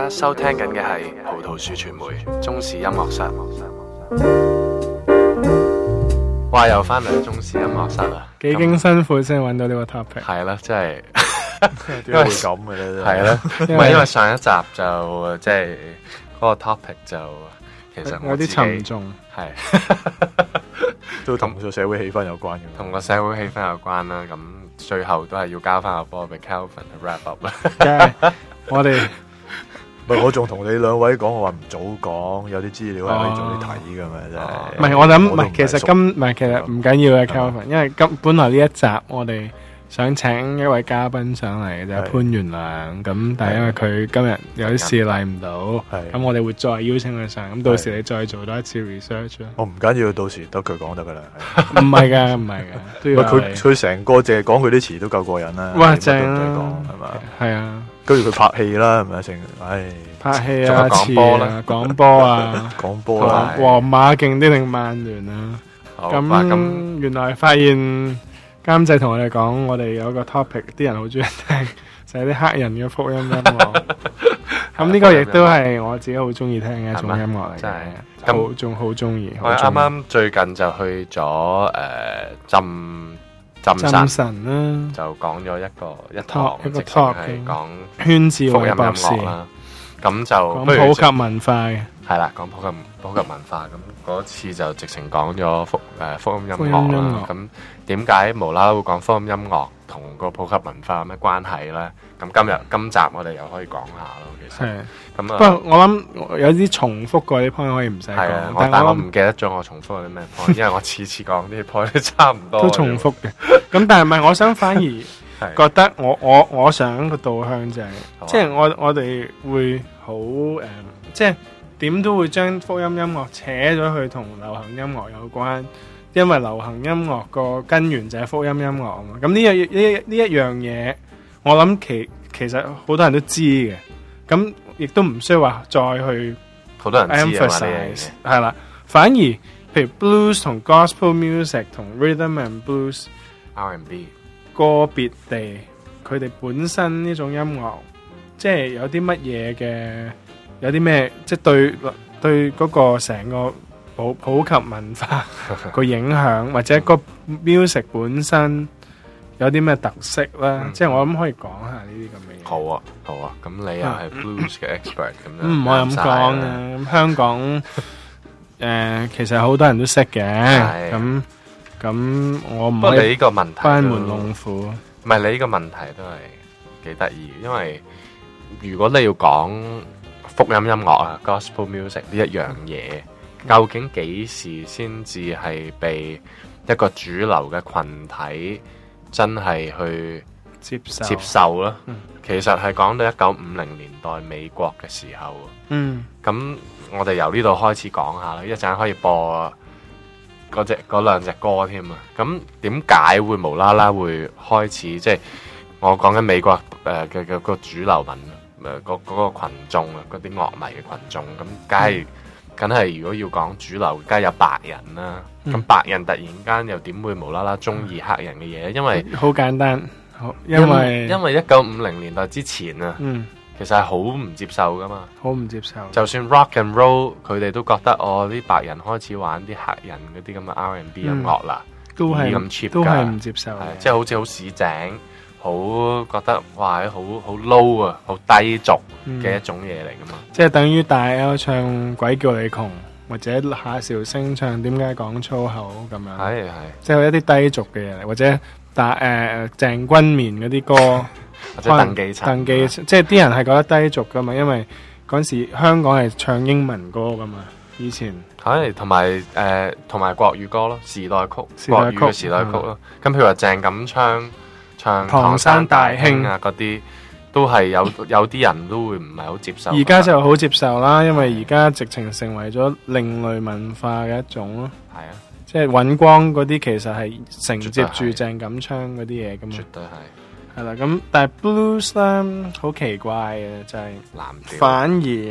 家收聽緊嘅係葡萄樹傳媒中視音樂室。哇！又翻嚟中視音樂室啦， 幾經辛苦先揾到呢個 topic。 係啦，真係點解會咁嘅咧？ 係啦，唔係因為上一集就即係嗰個 topic 就其實我有啲沉重， 係都同個社會氣氛有關嘅， 同個社會氣氛有關啦。咁最後都係要交翻個波俾 Calvin 去 wrap up 啦。 我哋唔係我仲同你兩位講，我話唔早講，有啲資料係可以早啲睇噶嘛，真係。 唔係我諗，唔係其實其實唔緊要嘅 Calvin，因為本來呢一集我哋想請一位嘉賓上嚟嘅就係潘元良，咁但係因為佢今日有啲事嚟唔到，咁我哋會再邀請佢上，咁到時你再做多一次 research 啦。 我唔緊要，到時得佢講得噶啦。 唔係㗎，唔係㗎，都要佢成個淨係講佢啲詞都夠過癮啦。 哇，正啦， 係嘛？ 係啊。 跟住佢拍戲啦，係咪成？唉， 拍戲啊，講波啦，講波啊， 講波啦。 皇馬勁啲定曼聯啊？咁原來發現監製同我哋講，我哋有個 topic， 啲人好中意聽，就係啲黑人嘅福音音樂。咁呢個亦都係我自己好中意聽嘅一種音樂嚟嘅，真係仲好中意。 我啱啱最近就去咗浸神啦， 就講咗一堂， 一個 talk 係講圈子福音音博士樂啦。咁就講普及文化嘅， 係啦，講普及文化。咁嗰次就直情講咗福音音樂啦。咁點解無啦啦會講福音音樂同個普及文化有咩關係咧？咁今集我哋又可以講下咯。其實咁不過我諗有啲重複過啲 point 可以唔使講， 但我唔記得咗我重複咗啲咩 point，因為我次次講啲 point 都差唔多， 都重複嘅。咁但係唔係，我想反而覺得我想個導向就係，即係我哋會好即係點都會將福音音樂扯咗去同流行音樂有關，因為流行音樂個根源就係福音音樂啊嘛。咁呢一樣嘢，我諗其實好多人都知嘅，咁亦都唔需要話再去好多人 emphasize 係啦。反而譬如 blues 同 gospel music 同 rhythm and blues、R&B 個別地，佢哋本身呢種音樂，即係有啲乜嘢嘅，有啲咩即係對嗰個成個普及文化個影響，或者個 music 本身有啲咩特色啦。即係我諗可以講下呢啲咁嘅嘢。 好啊，咁你又係 blues 嘅 expert 咁樣， 唔可以咁講嘅。咁香港其實好多人都識嘅，咁我唔可以你呢個問題班門弄斧。 唔係，你呢個問題都係幾得意，因為如果你要講福音音樂啊 gospel music 呢一樣嘢，究竟幾時先至係被一個主流嘅群體真係去接受啦？其實係講到1950年代美國嘅時候。咁我哋由呢度開始講下啦，一陣可以播嗰兩隻歌添啊！咁點解會無啦啦會開始？即係我講緊美國嘅個主流嗰個群眾啊，嗰啲樂迷嘅群眾，咁梗係如果要講主流，梗係有白人啦。咁白人突然間又點會無啦啦中意黑人嘅嘢？因為好簡單，因為 1950年代之前啊。其實係好唔接受噶嘛， 好唔接受。 就算 rock and roll， 佢哋都覺得啲白人開始玩啲黑人嗰啲咁嘅 R&B 音樂啦， 都係咁 cheap，都係唔接受嘅。 即係好似好市井，好覺得哇，好 low 啊，好低俗嘅一種嘢嚟噶嘛。 即係等於大 L 唱鬼叫你窮，或者夏韶聲唱點解講粗口咁樣。係，即係一啲低俗嘅嘢嚟，或者鄭君綿嗰啲歌。 或者鄧寄塵， 即係啲人係覺得低俗噶嘛，因為嗰陣時香港係唱英文歌噶嘛，以前係同埋國語歌咯，時代曲，國語嘅時代曲咯。咁譬如話鄭錦昌唱唐山大兄啊嗰啲，都係有啲人都會唔係好接受。 而家就好接受啦，因為而家直情成為咗另類文化嘅一種咯。 係啊，即係尹光嗰啲其實係承接住鄭錦昌嗰啲嘢噶嘛。 絕對係。 係啦，咁但係 blues 咧好奇怪嘅，就係反而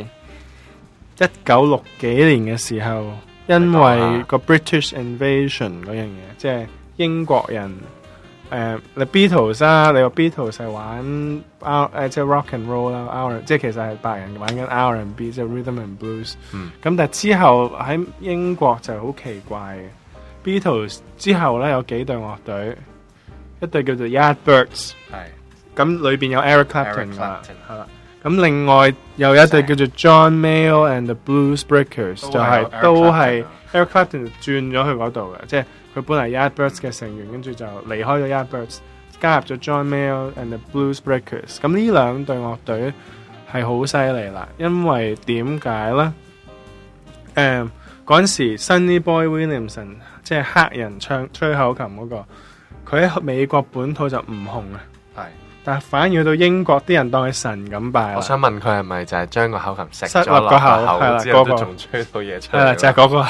1960幾年嘅時候，因為個 British Invasion 嗰樣嘢，即係英國人你 Beatles 啦，你話 Beatles 係玩即係 rock and roll 啦，R 即係其實係白人玩緊 R&B， 即係 rhythm and blues。咁但係之後喺英國就好奇怪嘅 ，Beatles 之後咧有幾隊樂隊，一隊叫做 Yardbirds， 咁裏邊有 Eric Clapton 㗎啦，係啦。咁另外又有一隊叫做 John Mayall and the Blues Breakers， 就係都係 Eric Clapton 轉咗去嗰度嘅，即係佢本嚟 Yardbirds 嘅成員，跟住就離開咗 Yardbirds， 加入咗 John Mayall and the Blues Breakers。咁呢兩隊樂隊係好犀利啦，因為點解咧？嗰陣時 Sonny Boy Williamson 即係黑人唱吹口琴嗰個，佢喺美國本土就唔紅啊。係。但係反而去到英國，啲人當佢神咁拜。我想問佢係咪就係將個口琴食咗落個口之後都仲吹到嘢出嚟？係啦，就係嗰個。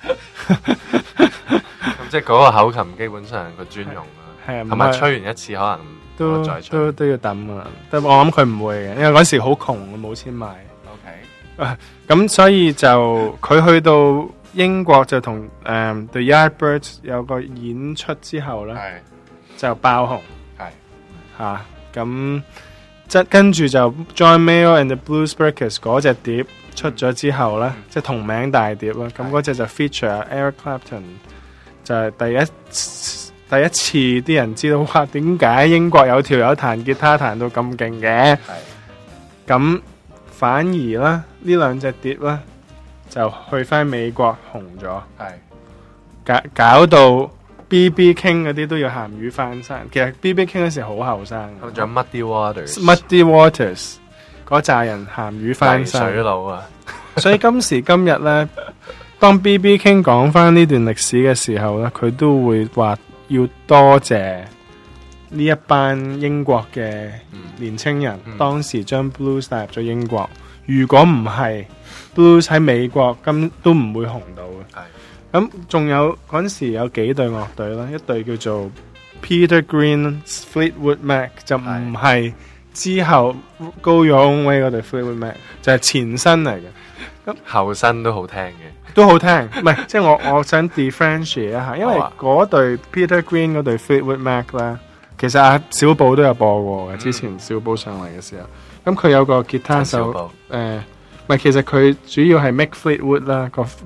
咁即係嗰個口琴基本上個專用啦。係啊，同埋吹完一次可能都再吹都要抌啊。但我諗佢唔會嘅，因為嗰時好窮，冇錢買。OK。咁所以就佢去到英國就同The Yardbirds 有個演出之後咧，就爆紅。係嚇。咁即跟住就 John Mayall and the Blues Breakers 嗰隻碟出咗之後咧，即係同名大碟啦。咁嗰隻就 feature Eric Clapton， 就係第一次啲人知道哇，點解英國有條友彈吉他彈到咁勁嘅？咁反而咧呢兩隻碟咧就去翻美國紅咗，搞到B.B. King 嗰啲都要鹹魚翻身，其實 B.B. King 嗰時好後生，仲有 Muddy Waters 嗰扎人鹹魚翻身，水佬啊！所以今時今日咧，當 B.B. King 講翻呢段歷史嘅時候咧，佢都會話要多謝呢一班英國嘅年青人，當時將 blues 帶入咗英國。如果唔係 blues 喺美國，咁都唔會紅到嘅。咁仲有嗰陣時有幾隊樂隊啦，一隊叫做 Peter Green's Fleetwood Mac， 就唔係之後 Go Your Own Way 嗰隊 Fleetwood Mac， 就係前身嚟嘅。咁後身都好聽嘅，都好聽。唔係，即係我想 differentiate 一下，因為嗰隊 Peter Green 嗰隊 Fleetwood Mac 咧，其實阿小寶都有播過嘅。之前小寶上嚟嘅時候，咁佢有個吉他手，唔係，其實佢主要係 Mick Fleetwood 啦，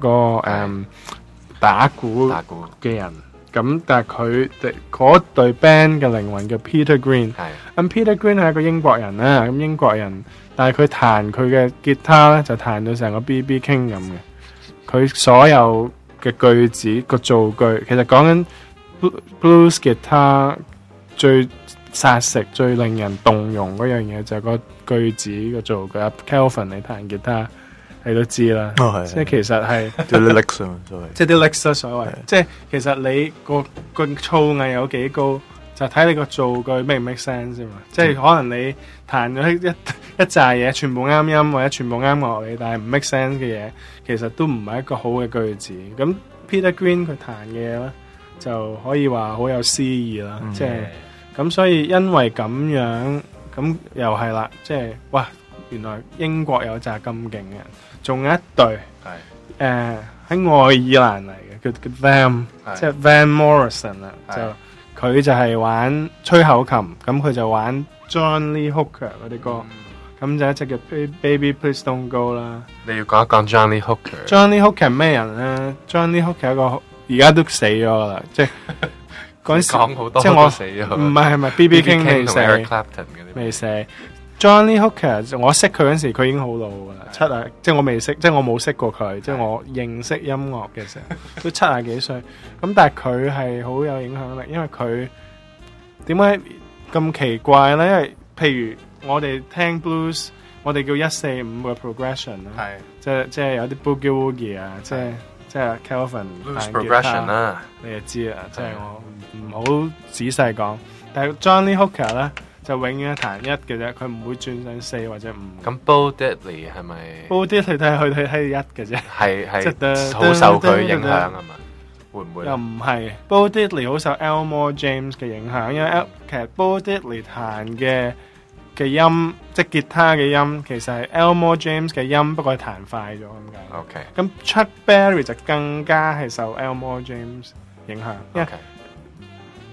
打鼓嘅人，咁但係佢哋嗰隊 band 嘅靈魂叫 Peter Green， 咁 Peter Green 係一個英國人啦，咁英國人，但係佢彈佢嘅吉他咧就彈到成個 B.B. King 咁嘅，佢所有嘅句子個造句，其實講緊 blues 吉他最殺食、最令人動容嗰樣嘢就係個句子個造句。Kelvin 你彈吉他，你都知啦，即係其實係啲 licks 啊，即係啲 licks 所謂，即係其實你個造詣有幾高，就睇你個造句 make 唔 make sense 啫嘛。即係可能你彈咗一紮嘢，全部啱音或者全部啱樂理，但係唔 make sense 嘅嘢，其實都唔係一個好嘅句子。咁 Peter Green 佢彈嘅嘢咧，就可以話好有詩意啦。即係咁，所以因為咁樣，咁又係啦，即係哇，原來英國有紮咁勁嘅人。仲有一隊喺愛爾蘭嚟嘅，叫 Them， 即係 Van Morrison 啦，就佢就係玩吹口琴，咁佢就玩 John Lee Hooker 嗰啲歌，咁就一隻叫 Baby Please Don't Go 啦。你要講一講 John Lee Hooker。John Lee Hooker 係咩人咧 ？John Lee Hooker 係一個而家都死咗噶啦，即係嗰陣時講好多即係我死咗，唔係 B.B. King 未死。Johnny Hooker 我識佢嗰陣時，佢已經好老噶啦，即係我未識，即係我冇識過佢，即係我認識音樂嘅時候都70幾歲。咁但係佢係好有影響力，因為佢點解咁奇怪咧？因為譬如我哋聽 blues， 我哋叫145個 progression 啦，即係有啲 boogie woogie 啊，即係 Kelvin blues progression 啦，你就知啦。即係我唔好仔細講，但係 Johnny Hooker 咧。就永遠彈一嘅啫，佢唔會轉上4或者5。咁 Bo Diddley 係咪 ？Bo Diddley 睇1嘅啫，係好受佢影響啊嘛？會唔會？又唔係 Bo Diddley 好受 Elmore James 嘅影響，因為其實 Bo Diddley 彈嘅音，即係吉他嘅音，其實係 Elmore James 嘅音，不過係彈快咗咁解。OK。咁 Chuck Berry 就更加係受 Elmore James 影響，因為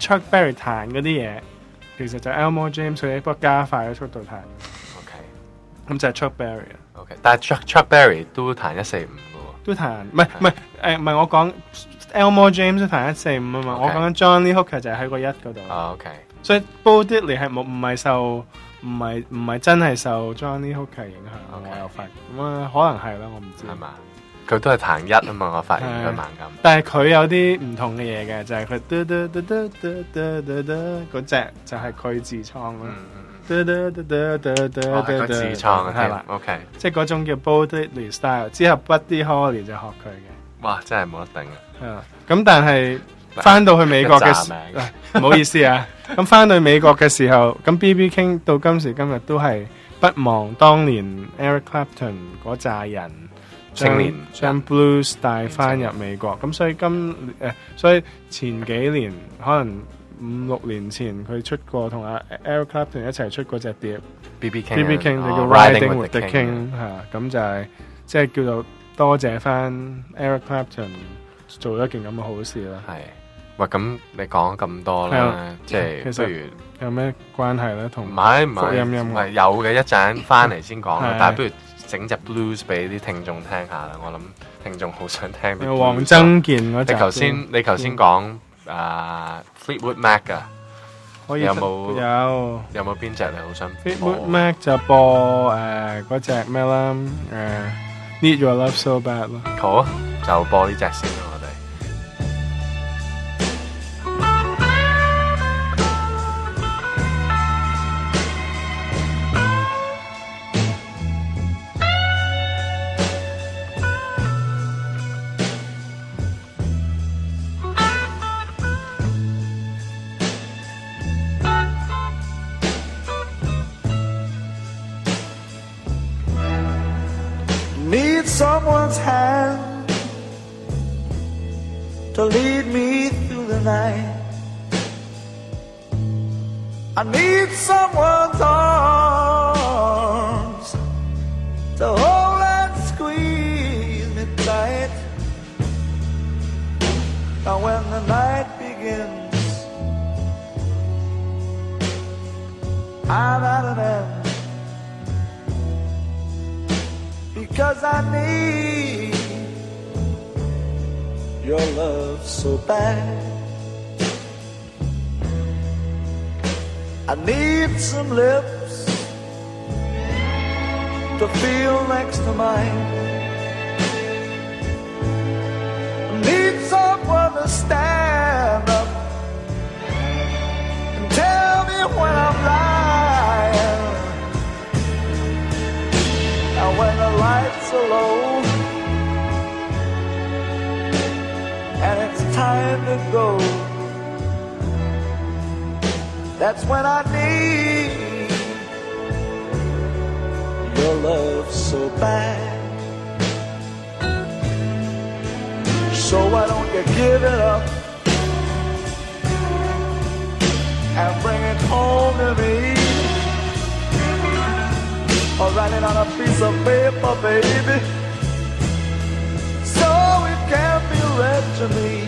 Chuck Berry 彈嗰啲嘢，其實就 Elmore James 佢不過加快咗速度彈。 OK， 咁就係 Chuck Berry 啦。 OK， 但係 Chuck Berry 都彈145嘅喎， 都彈唔係我講 Elmore James 都彈145啊嘛， Okay. 我講緊 John Lee Hooker 就係喺個1嗰度。 OK， 所以 Bo Diddley 係唔係真係受 John Lee Hooker 影響， Okay. 我有發現咁啊，可能係啦，我唔知係嘛？佢都係彈1啊嘛，我發現佢猛咁。 但係佢有啲唔同嘅嘢嘅，就係佢嘟嘟嘟嘟嘟嘟嘟嘟嗰隻就係佢自創啦。嘟嘟嘟嘟嘟嘟嘟自創係啦。 OK， 即係嗰種叫 Bo Diddley style， 之後 Buddy Holly 就學佢嘅。 哇，真係冇得頂啊！ 係啦，咁但係翻到去美國嘅時，唔好意思啊。咁翻到去美國嘅時候，咁 B.B. King 到今時今日都係不忘當年 Eric Clapton 嗰扎人。 青年將 blues 帶翻入美國，咁所以前幾年可能5-6年前佢出過同阿 Eric Clapton 一齊出過隻碟 BB King 就叫 Riding with the King 嚇，咁就係即係叫做多謝翻 Eric Clapton 做咗一件咁嘅好事啦。 係，喂，咁你講咁多啦，即係不如有咩關係咧？同唔係福音音樂有嘅，一陣翻嚟先講啦。但係不如整隻 blues 俾啲聽眾聽下啦，我諗聽眾好想聽啲。 黃增健嗰集。 你頭先講Fleetwood Mac 噶，有冇邊隻你好想播 Fleetwood Mac 就播嗰隻咩啦？Need Your Love So Bad 咯。 好啊，就播呢隻先啦，我哋。 Need someone's hand to lead me through the night. I need someone's arms to hold and squeeze me tight. Now when the night begins, I'm at an end. Because I need your love so bad. I need some lips to feel next to mine. I need someone to stand up and tell me when I'm lying. And when the lights are low and it's time to go, that's when I need your love so bad. So why don't you give it up and bring it home to me? Or write it on a piece of paper, baby, so it can be read to me.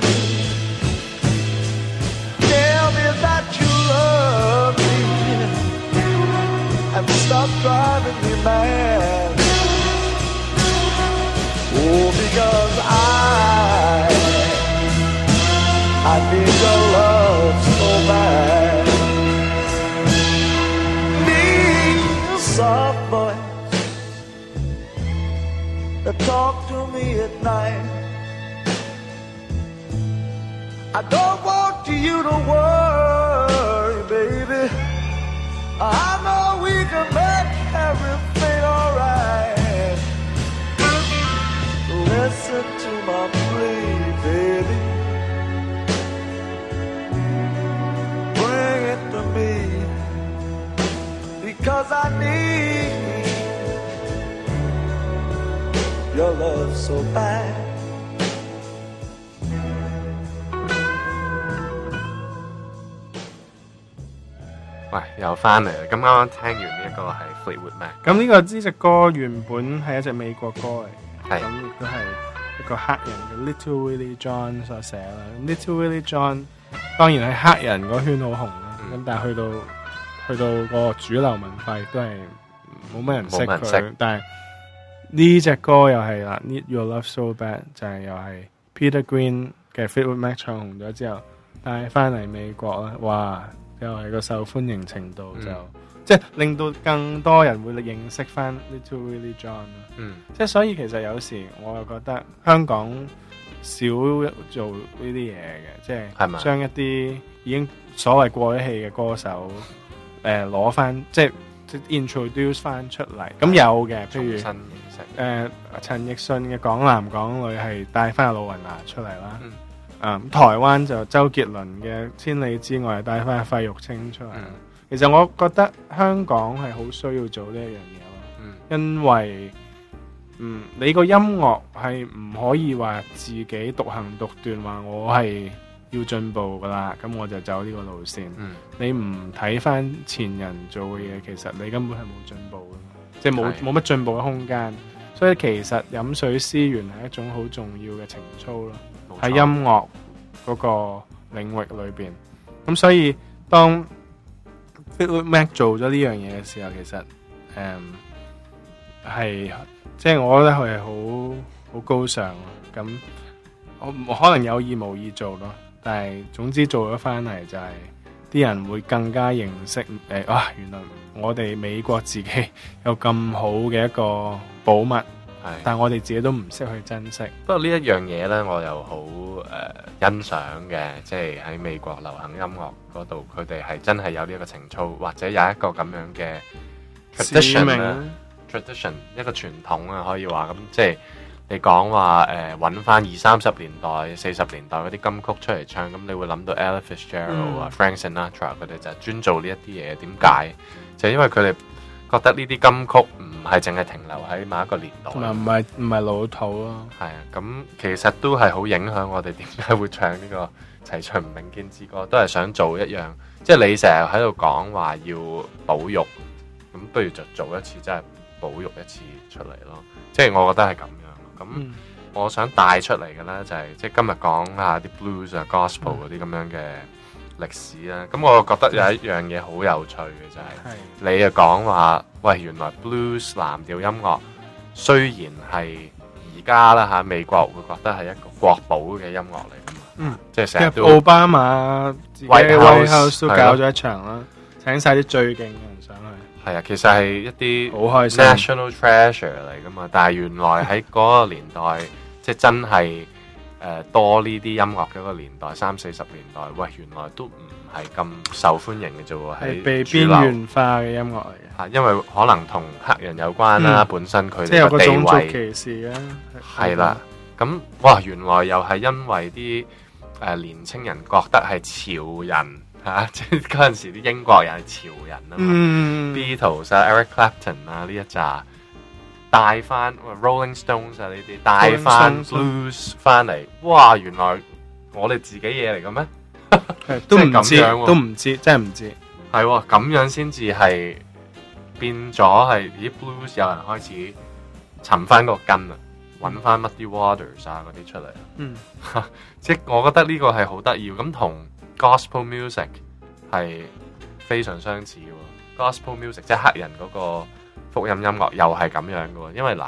Tell me that you love me and stop driving me mad. Oh, because I need your love so bad. Soft voice that talk to me at night. I don't want you to worry, baby. I know we can make everything alright. Listen to my plea, baby. Bring it to me. Because I need your love so bad. 喂，又翻嚟啦！咁啱啱聽完呢一個係 Fleetwood Mac。 咁呢隻歌原本係一隻美國歌嚟嘅，咁亦都係一個黑人嘅 Little Willie John 所寫啦。咁 Little Willie John 當然喺黑人嗰圈好紅啦。咁但係去到個主流文化亦都係冇乜人識冇乜人佢識。 但係呢隻歌又係啦，Need Your Love So Bad 就係又係 Peter Green 嘅 Fleetwood Mac 唱紅咗之後帶翻嚟美國啦，哇！又係個受歡迎程度就即係令到更多人會認識翻 Little Willie John 啦。即係所以其實有時我又覺得香港少做呢啲嘢嘅，即係將一啲已經所謂過咗氣嘅歌手攞翻即係 introduce 翻出嚟。咁有嘅，譬如陳奕迅嘅《港男港女》係帶翻阿盧雲娜出嚟啦。台灣就周杰倫嘅《千里之外》帶翻費玉清出嚟。其實我覺得香港係好需要做呢一樣嘢咯，因為你個音樂係唔可以話自己獨行獨斷，話我係要進步噶啦，咁我就走呢個路線。你唔睇翻前人做嘅嘢，其實你根本係冇進步嘅，即係冇乜進步嘅空間。所以其實飲水思源係一種好重要嘅情操咯，喺音樂嗰個領域裏邊。咁所以當 Fleetwood Mac 做咗呢樣嘢嘅時候，其實係即係我覺得佢係好高尚咯。咁我可能有意無意做咯，但係總之做咗翻嚟就係啲人會更加認識原來我哋美國自己有咁好嘅一個寶物，但係我哋自己都唔識去珍惜。 不過呢一樣嘢呢，我又好欣賞嘅，即係喺美國流行音樂嗰度，佢哋係真係有呢一個情操，或者有一個咁樣嘅 tradition 一個傳統啊，可以話咁。即係你講話揾翻20-30年代、40年代嗰啲金曲出嚟唱，咁你會諗到 Ella Fitzgerald 啊、Frank Sinatra 佢哋就係專做呢一啲嘢。點解？就係因為佢哋覺得呢啲金曲唔係淨係停留喺某一個年代， 同埋唔係老土咯。 係啊，咁其實都係好影響我哋點解會唱呢個齊秦並肩之歌，都係想做一樣。即係你成日喺度講話要保育，咁不如就做一次真係保育一次出嚟咯。即係我覺得係咁樣。咁我想帶出嚟嘅咧就係即係今日講下啲 blues 啊、gospel 嗰啲咁樣嘅歷史啦。咁我覺得有一樣嘢好有趣嘅就係你又講話，喂，原來 blues 藍調音樂雖然係而家啦嚇美國會覺得係一個國寶嘅音樂嚟㗎嘛，即係成日都奧巴馬自己 White House 都搞咗一場啦，請晒啲最勁嘅人上去。 係啊，其實係一啲好開心 national treasure 嚟㗎嘛，但係原來喺嗰個年代，即係真係多呢啲音樂嘅一個年代，30-40年代，喂，原來都唔係咁受歡迎嘅啫喎， 係被邊緣化嘅音樂嚟嘅。 因為可能同黑人有關啦，本身佢哋嘅地位， 即係有個種族歧視啊。 係啦，咁哇，原來又係因為啲年青人覺得係潮人。即係嗰陣時啲英國人係潮人啊嘛，Beatles 啊、Eric Clapton 啊呢一紮帶翻 Rolling Stones 啊呢啲帶翻 blues 翻嚟，哇！原來我哋自己嘢嚟嘅咩？ 都唔知，都唔知，真係唔知。 係喎，咁樣先至係變咗係啲 blues 有人開始尋翻個根啊，揾翻 Muddy Waters 啊嗰啲出嚟。即係我覺得呢個係好得意咁同。Gospel music 係非常相似嘅 ，Gospel music 即係黑人嗰個福音音樂又係咁樣嘅，因為嗱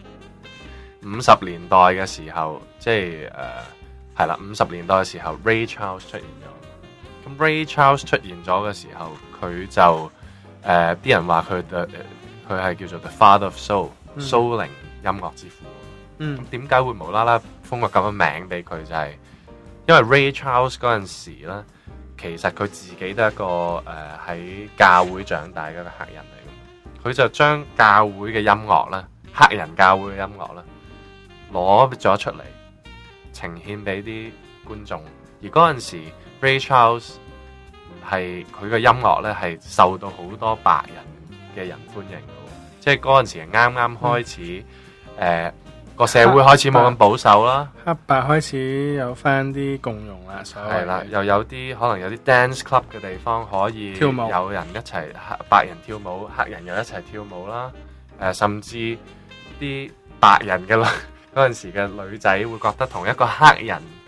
50年代嘅時候，即係係啦50年代嘅時候 ，Ray Charles 出現咗。咁 Ray Charles 出現咗嘅時候，佢就啲人話佢係叫做 The Father of Soul， 蘇靈音樂之父。咁點解會無啦啦封個咁嘅名俾佢？就係因為 Ray Charles 嗰陣時咧，其實佢自己都係一個喺教會長大嘅一個黑人嚟嘅，佢就將教會嘅音樂咧，黑人教會嘅音樂咧，攞咗出嚟呈獻俾啲觀眾。而嗰陣時 Ray Charles 係佢嘅音樂咧係受到好多白人嘅人歡迎嘅，即係嗰陣時啱啱開始個社會開始冇咁保守啦， 黑白開始有翻啲共融啦， 係啦，又有啲可能有啲 dance club 嘅地方可以跳舞，有人一齊白人跳舞，黑人又一齊跳舞啦。甚至啲白人嘅嗰陣時嘅女仔會覺得同一個黑人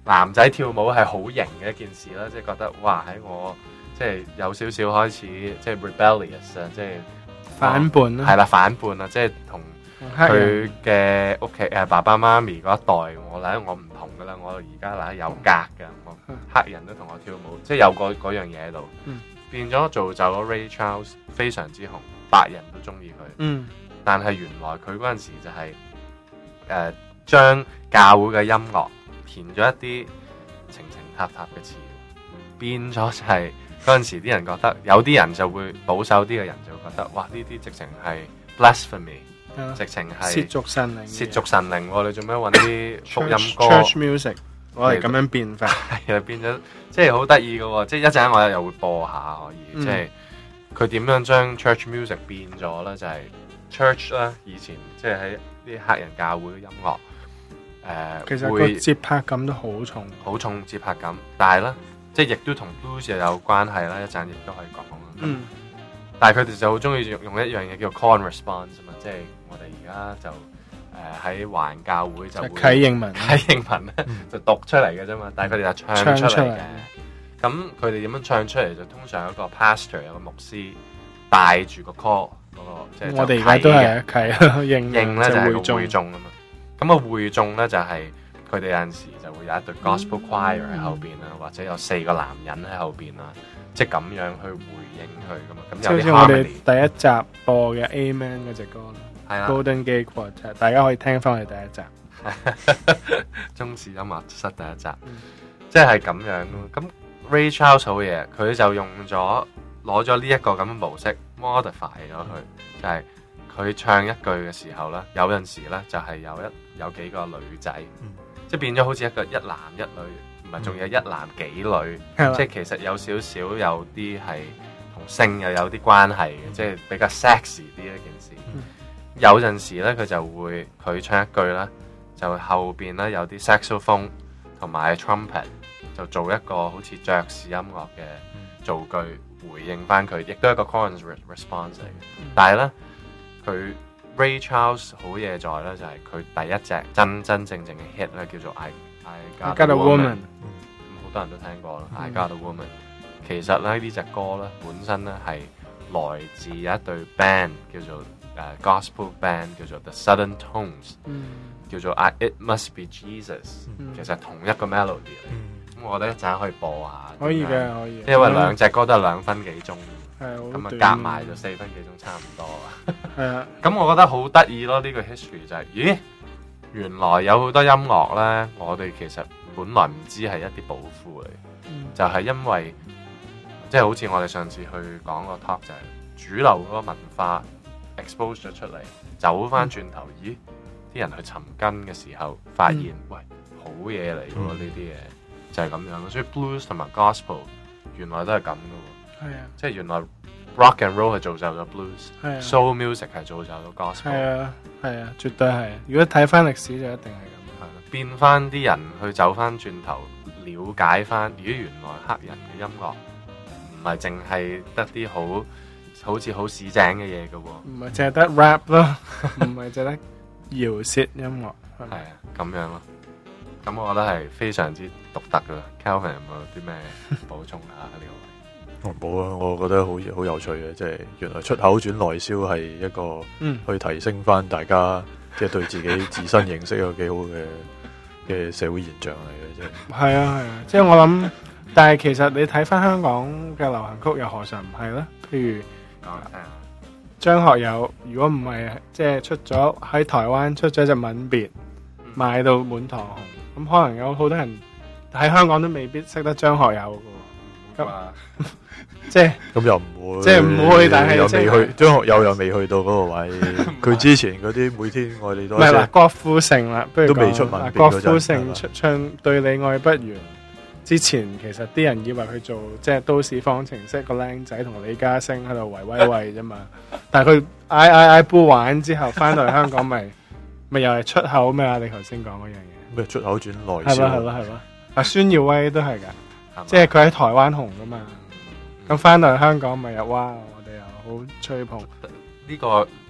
男仔跳舞係好型嘅一件事啦，即係覺得哇喺我即係有少少開始即係 rebellious 啊，即係反叛啦， 係啦反叛啊，即係同佢嘅屋企爸爸媽咪嗰一代，我唔同噶啦，我而家有格㗎，我黑人都同我跳舞，即係有嗰樣嘢喺度，變咗造就咗 Ray Charles 非常之紅，白人都中意佢。但係原來佢嗰陣時就係將教會嘅音樂填咗一啲情情塔塔嘅詞，變咗就係嗰陣時啲人覺得，有啲人就會保守啲嘅人就會覺得，哇呢啲直情係 blasphemy，直情係褻瀆神靈， 褻瀆神靈喎！你做咩揾啲福音歌 Church music 我係咁樣變法， 係啊變咗即係好得意嘅喎！即係一陣間我又會播下可以，即係佢點樣將 Church music 變咗咧？就係 Church 啦，以前即係喺啲黑人教會嘅音樂。 其實個節拍感都好重， 好重節拍感，但係咧，即係亦都同 blues 又有關係啦。一陣亦都可以講。但係佢哋就好中意用一樣嘢叫 call and response 啊嘛，即係我哋而家就喺華人教會就會啟應文咧就讀出嚟嘅啫嘛，但係佢哋就唱出嚟嘅。咁佢哋點樣唱出嚟就通常有一個 pastor 有個牧師帶住個 call 嗰個，即係我哋而家都係啟應咧就係個會眾啊嘛。咁個會眾咧就係佢哋有陣時就會有一隊 gospel choir 喺後邊啦，或者有4個男人喺後邊啦，即係咁樣去回應佢噶嘛。咁有啲 harmony。好似我哋第一集播嘅 Amen 嗰隻歌啦， 係啦 Golden Gate Quartet， 大家可以聽翻我哋第一集。 中視音樂室第一集，即係咁樣咯。咁 Ray Charles 好嘢，佢就攞咗呢一個咁嘅模式 modify 咗佢，就係佢唱一句嘅時候咧，有陣時咧就係有幾個女仔，即係變咗好似一男一女，唔係仲有一男幾女，即係其實有少少有啲係同性又有啲關係嘅，即係比較 sexy 啲一件事。有陣時咧佢就會佢唱一句啦，就後邊咧有啲 saxophone 同埋 trumpet 就做一個好似爵士音樂嘅造句回應翻佢，亦都係一個 call and response 嚟嘅。但係咧佢 Ray Charles 好嘢在咧就係佢第一隻真正嘅 hit 咧叫做 I Got a Woman， 好多人都聽過啦。I Got a Woman 其實咧呢隻歌咧本身咧係來自一隊 band 叫做gospel band 叫做 The Southern Tones，叫做 It Must Be Jesus，其實同一個 melody 嚟。咁我覺得一陣可以播下。可以嘅， 可以。 因為兩隻歌都係2分幾鐘。咁啊，夾埋就4分幾鐘，差唔多啊。係啊，咁我覺得好得意咯。呢個 history 就係，咦，原來有好多音樂咧，我哋其實本來唔知係一啲寶庫嚟，就係因為即係好似我哋上次去講個 talk 就係主流嗰個文化 expose 咗出嚟，走翻轉頭，咦，啲人去尋根嘅時候，發現喂好嘢嚟嘅喎，呢啲嘢就係咁樣咯。所以 blues 同埋 gospel 原來都係咁嘅喎。係啊，即係原來 rock and roll 係造就咗 blues，soul music 係造就咗 gospel。係啊，係啊，絕對係。如果睇翻歷史就一定係咁。係變翻啲人去走翻轉頭，了解翻，如果原來黑人嘅音樂唔係淨係得啲好似好市井嘅嘢嘅喎，唔係淨係得 rap 咯，唔係淨係得饒舌音樂。係啊，咁樣咯。咁我覺得係非常之獨特噶。Calvin 有冇啲咩補充下呢個位？ 冇啊，我覺得好有趣嘅，即係原來出口轉內銷係一個去提升翻大家即係對自己自身認識有幾好嘅社會現象嚟嘅啫。係啊係啊，即係我諗，但係其實你睇翻香港嘅流行曲又何嘗唔係咧？譬如張學友，如果唔係即係出咗喺台灣出咗隻《吻別》，賣到滿堂紅，咁可能有好多人喺香港都未必識得張學友嘅。咁即係咁又唔會，即係唔會，但係又未去張學友又未去到嗰個位。佢之前嗰啲每天愛你多，唔係啦，郭富城啦，不如都未出吻別嗰陣。郭富城唱對你愛不完之前，其實啲人以為佢做即係都市方程式個靚仔同李嘉誠喺度維威喂啫嘛。但係佢嗌杯玩之後，翻到嚟香港咪又係出口咩啊？你頭先講嗰樣嘢咩出口轉內銷？係咯。啊，孫耀威都係㗎，即係佢喺台灣紅㗎嘛。咁翻到嚟香港咪又哇，我哋又好吹捧。呢個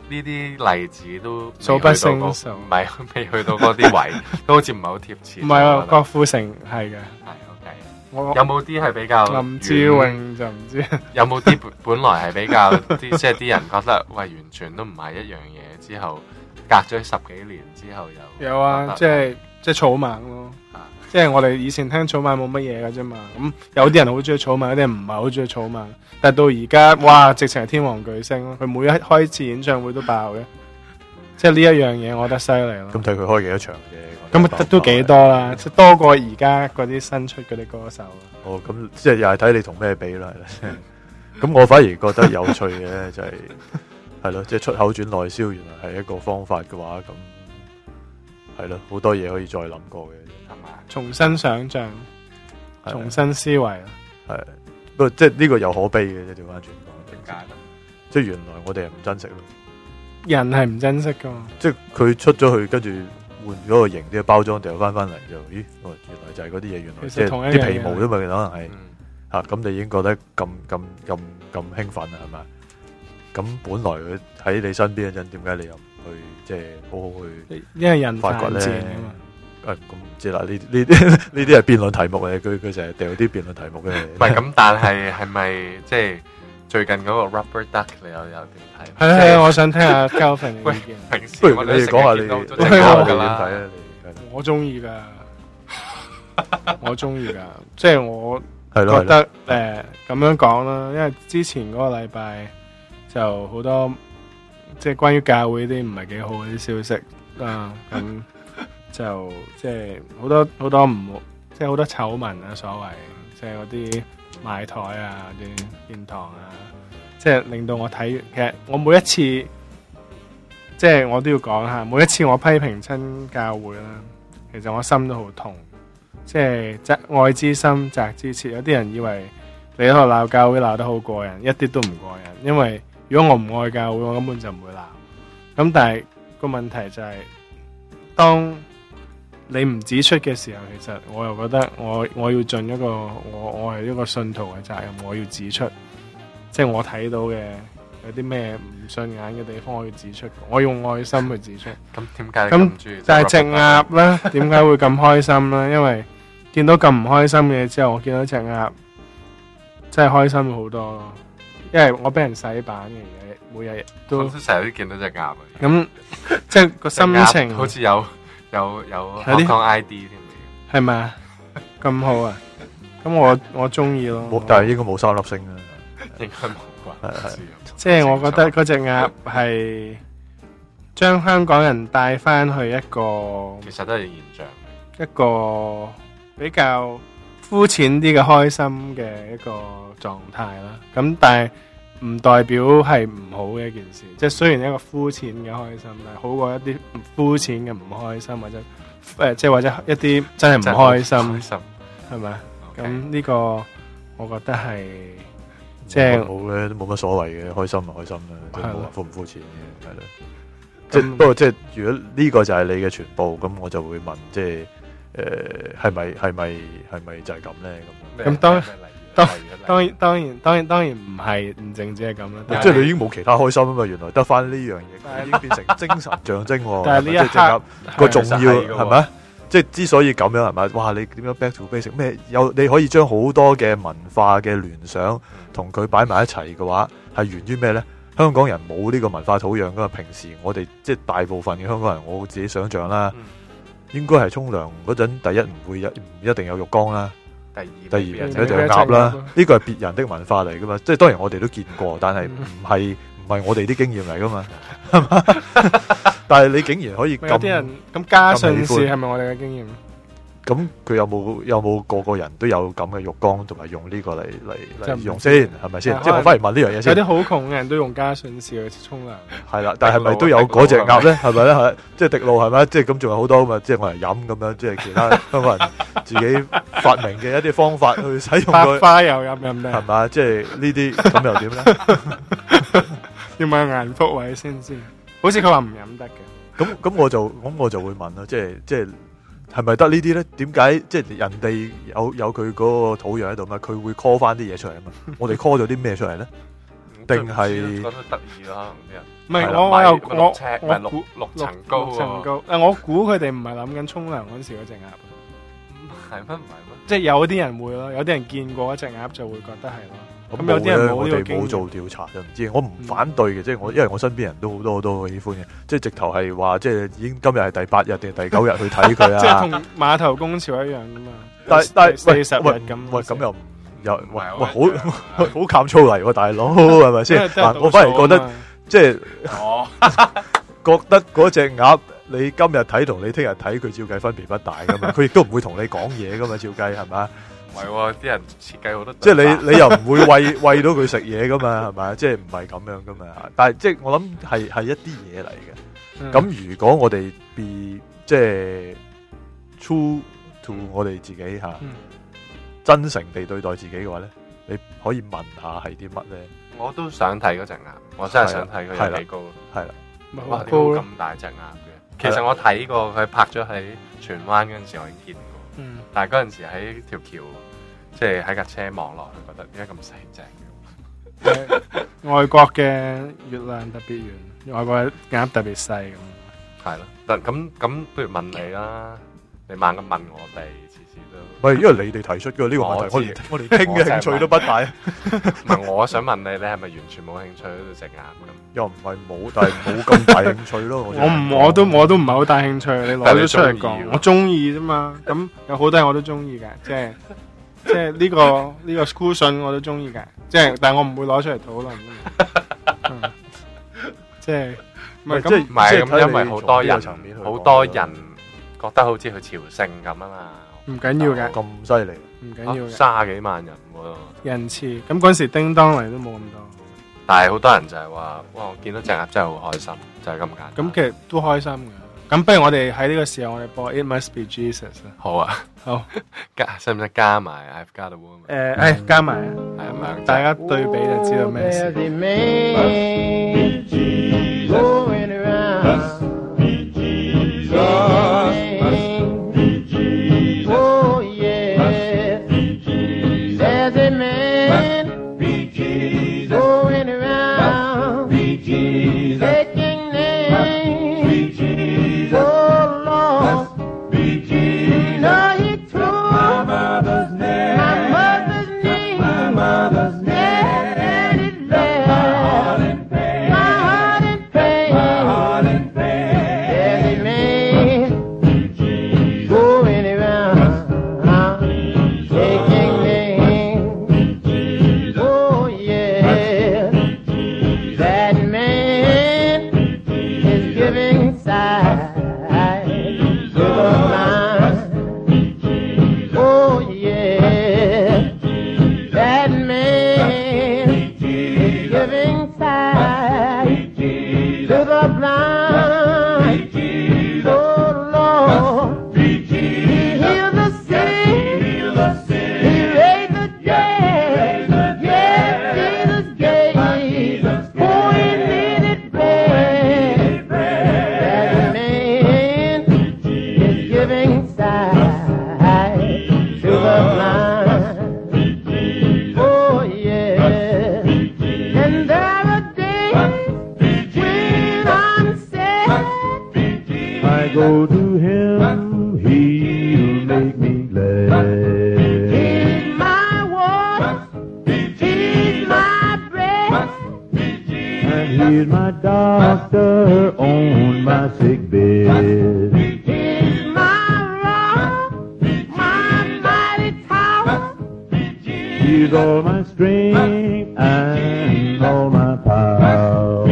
呢啲例子都數不勝數， 唔係未去到嗰啲位，都好似唔係好貼切。 唔係啊，郭富城係嘅。 係 OK。 我有冇啲係比較林志穎就唔知。 有冇啲本來係比較啲，即係啲人覺得喂完全都唔係一樣嘢，之後隔咗10幾年之後又有啊，即係草蜢咯。即係我哋以前聽草蜢冇乜嘢㗎啫嘛，咁有啲人好中意草蜢，有啲人唔係好中意草蜢，但係到而家，哇，直情係天王巨星咯！佢每一開次演唱會都爆嘅，即係呢一樣嘢，我覺得犀利咯。 咁睇佢開幾多場啫？ 咁都幾多啦，即係多過而家嗰啲新出嗰啲歌手。 哦，咁即係又係睇你同咩比啦。咁我反而覺得有趣嘅咧，就係係咯，即係出口轉內銷，原來係一個方法嘅話，咁係咯，好多嘢可以再諗過嘅。 重新想象，重新思維啦。 係，不過即係呢個又可悲嘅，即係調翻轉講。 點解咧？ 即係原來我哋係唔珍惜咯。 人係唔珍惜噶嘛？ 即係佢出咗去，跟住換咗個型啲包裝，掉翻嚟就，咦？原來就係嗰啲嘢，原來即係啲皮毛啫嘛，可能係嚇。咁你已經覺得咁興奮啦，係咪？咁本來佢喺你身邊嗰陣，點解你又唔去即係好好去？ 因為人發掘咧。咁唔知啦，呢啲係辯論題目嚟，佢成日掉啲辯論題目嘅。 唔係咁，但係咪即係最近嗰個 Rubber Duck 你有點睇？ 係我想聽下 Kelvin 嘅意見。 平時不如你哋講下你點睇啊？ 我中意噶，我中意噶，即係我覺得咁樣講啦，因為之前嗰個禮拜就好多即係關於教會啲唔係幾好嘅啲消息啊咁。就即係好多唔即係好多醜聞啊，所謂即係嗰啲賣台啊、啲獻堂啊，即係令到我睇。其實我每一次即係我都要講下，每一次我批評親教會啦，其實我心都好痛。即係愛之深，責之切。有啲人以為你喺度鬧教會鬧得好過癮，一啲都唔過癮。因為如果我唔愛教會，我根本就唔會鬧。咁但係個問題就係當你唔指出嘅時候，其實我又覺得我要盡一個我係一個信徒嘅責任，我要指出，即係我睇到嘅有啲咩唔順眼嘅地方，我要指出，我用愛心去指出。 咁點解咁中意？ 但係隻鴨咧，點解會咁開心咧？因為見到咁唔開心嘅之後，我見到隻鴨真係開心好多咯。因為我俾人洗版嘅，每日都成日都見到隻鴨。 咁即係個心情好似有香港 ID 添， 係咪啊？咁好啊！咁我中意咯。 但係應該冇3粒星啊， 應該冇啩。 即係我覺得嗰隻鴨係將香港人帶翻去一個， 其實都係現象， 一個比較膚淺啲嘅開心嘅一個狀態啦。咁但係唔代表係唔好嘅一件事，即係雖然一個膚淺嘅開心，但係好過一啲膚淺嘅唔開心，或者即係或者一啲真係唔開心，係咪？咁呢個我覺得係即係好嘅，都冇乜所謂嘅，開心咪開心啦，都冇話膚唔膚淺嘅，係啦。即係不過即係如果呢個就係你嘅全部，咁我就會問，即係係咪就係咁咧？ 咁當然唔係，唔淨止係咁啦。 即係你已經冇其他開心啊嘛，原來得翻呢樣嘢，已經變成精神象徵。 但係呢一刻個重要係咪？即係之所以咁樣係咪？哇！你點樣 back to basic 咩？你可以將好多嘅文化嘅聯想同佢擺埋一齊嘅話，係源於咩咧？香港人冇呢個文化土壤噶嘛。平時我哋即係大部分嘅香港人，我自己想象啦，應該係沖涼嗰陣，第一唔一定有浴缸啦。第二一定有鴨啦，呢個係別人的文化嚟噶嘛，即係當然我哋都見過，但係唔係我哋啲經驗嚟噶嘛，係嘛？但係你竟然可以咁，有啲人咁家信士係咪我哋嘅經驗？ 咁佢有冇個人都有咁嘅浴缸，同埋用呢個嚟用先，係咪先？即係我反而問呢樣嘢先。 有啲好窮嘅人都用家信士去沖涼。係啦，但係咪都有嗰隻鴨咧？係咪咧？係即係滴露係咪？即係咁仲有好多嘛？即係我嚟飲咁樣，即係其他香港人自己發明嘅一啲方法去使用。 白花又飲唔得， 係嘛？即係呢啲咁又點咧？ 要買顏福位先，好似佢話唔飲得嘅。 咁我就會問啦，即係。係咪得呢啲咧？點解即係人哋有佢嗰個土壤喺度嘛？佢會 call 翻啲嘢出嚟啊嘛？我哋 call 咗啲咩出嚟咧？定係覺得得意啦，可能啲人唔係係我又米六尺我咪估六層高喎， 層高。我估佢哋唔係諗緊沖涼嗰時嗰隻鴨， 係咩唔係咩？ 即係有啲人會咯，有啲人見過一隻鴨就會覺得係咯。咁咁有啲人冇我哋呢個經驗冇做調查就唔知，我唔反對嘅，即係因為我身邊人都好多都喜歡嘅，即係直頭係話即係已經今日係第8日定係第9日去睇佢啊， 即係同碼頭工潮一樣噶嘛。 但係 40 喂日咁， 喂咁又唔又喂係好減粗嚟喎，大佬係咪先？嗱，我反而覺得即係哦， 覺得嗰隻鴨你今日睇同你聽日睇佢照計分別不大噶嘛，佢亦都唔會同你講嘢噶嘛，照計係咪？ 唔係喎，啲人設計好多， 即係你又唔會餵到佢食嘢噶嘛，係咪？即係唔係咁樣噶嘛？但係即係我諗係一啲嘢嚟嘅。咁如果我哋即係 true to 我哋自己嚇，真誠地對待自己嘅話咧，你可以問下係啲乜咧？ 我都想睇嗰隻鴨，我真係想睇佢有幾高。 係啦， 哇！點解咁大隻鴨嘅？其實我睇過佢拍咗喺荃灣嗰陣時，我已經見過。但係嗰陣時喺條橋，即係喺架車望落去，覺得點解咁細隻嘅？ 外國嘅月亮特別圓，外國嘅鴨特別細咁。 係咯，但咁不如問你啦，你猛咁問我哋，次次都。 唔係，因為你哋提出嘅呢個問題，我連傾嘅興趣都不大。 唔係，我想問你，你係咪完全冇興趣對隻鴨咁？ 又唔係冇，但係冇咁大興趣咯。 我都唔係好大興趣，你攞咗出嚟講，我中意啫嘛。咁有好多人我都中意嘅，即係呢個 school 信我都中意嘅，即係但係我唔會攞出嚟討論㗎嘛。即係唔係咁？ 唔係咁，因為好多人覺得好似去朝聖咁啊嘛。 唔緊要嘅， 咁犀利， 唔緊要嘅 ，30幾萬人喎人次。咁嗰時叮當嚟都冇咁多， 但係好多人就係話，哇！我見到隻鴨真係好開心，就係咁簡單。 咁其實都開心嘅。咁不如我哋喺呢個時候，我哋播 It Must Be Jesus 啦。 好啊， 好， 使唔使加埋 I've Got a Woman？ 加埋啊， 係咁樣， 大家對比就知道咩事。 Go to him, he'll make me glad. He's my water, he's my breath, and he's my doctor on my sick bed. He's my rock, my mighty tower. He's all my strength and all my power.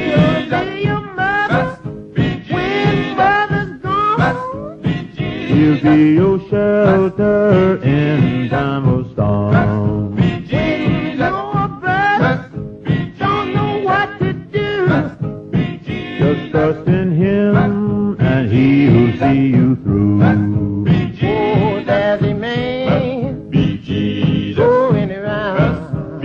He'll be your shelter in time of storm. When you're brother, don't know what to do. Just trust in him and he'll see you through. Oh, there's a man going around.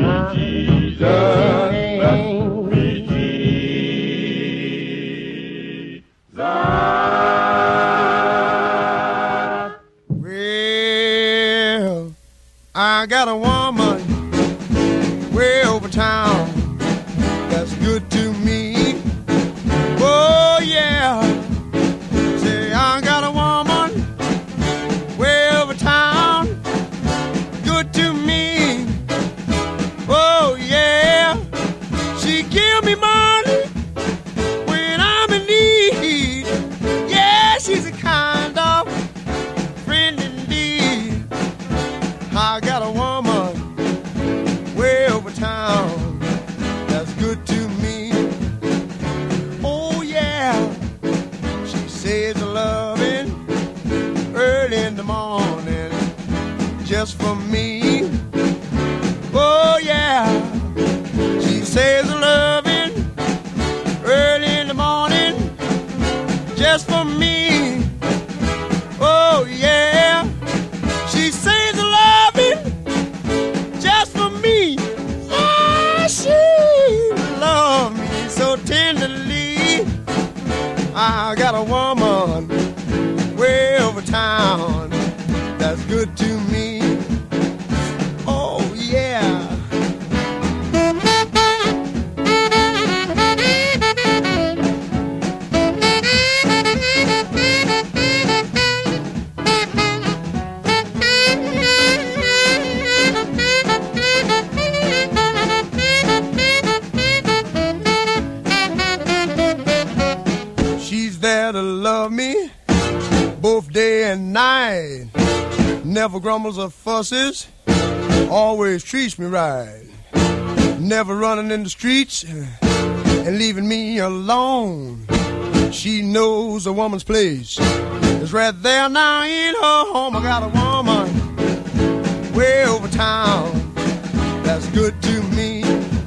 I got a woman way over town that's good to me. just for me. Oh yeah, she says a loving early in the morning just for me. Oh yeah, she says a loving just for me. Ah, she loves me so tenderly. I got a woman way over town that's good to me. Oh yeah. She's there to love me both day and night. Never grumbles or fusses, always treats me right. Never running in the streets and leaving me alone. She knows a woman's place is right there now in her home. I got a woman way over town that's good to me.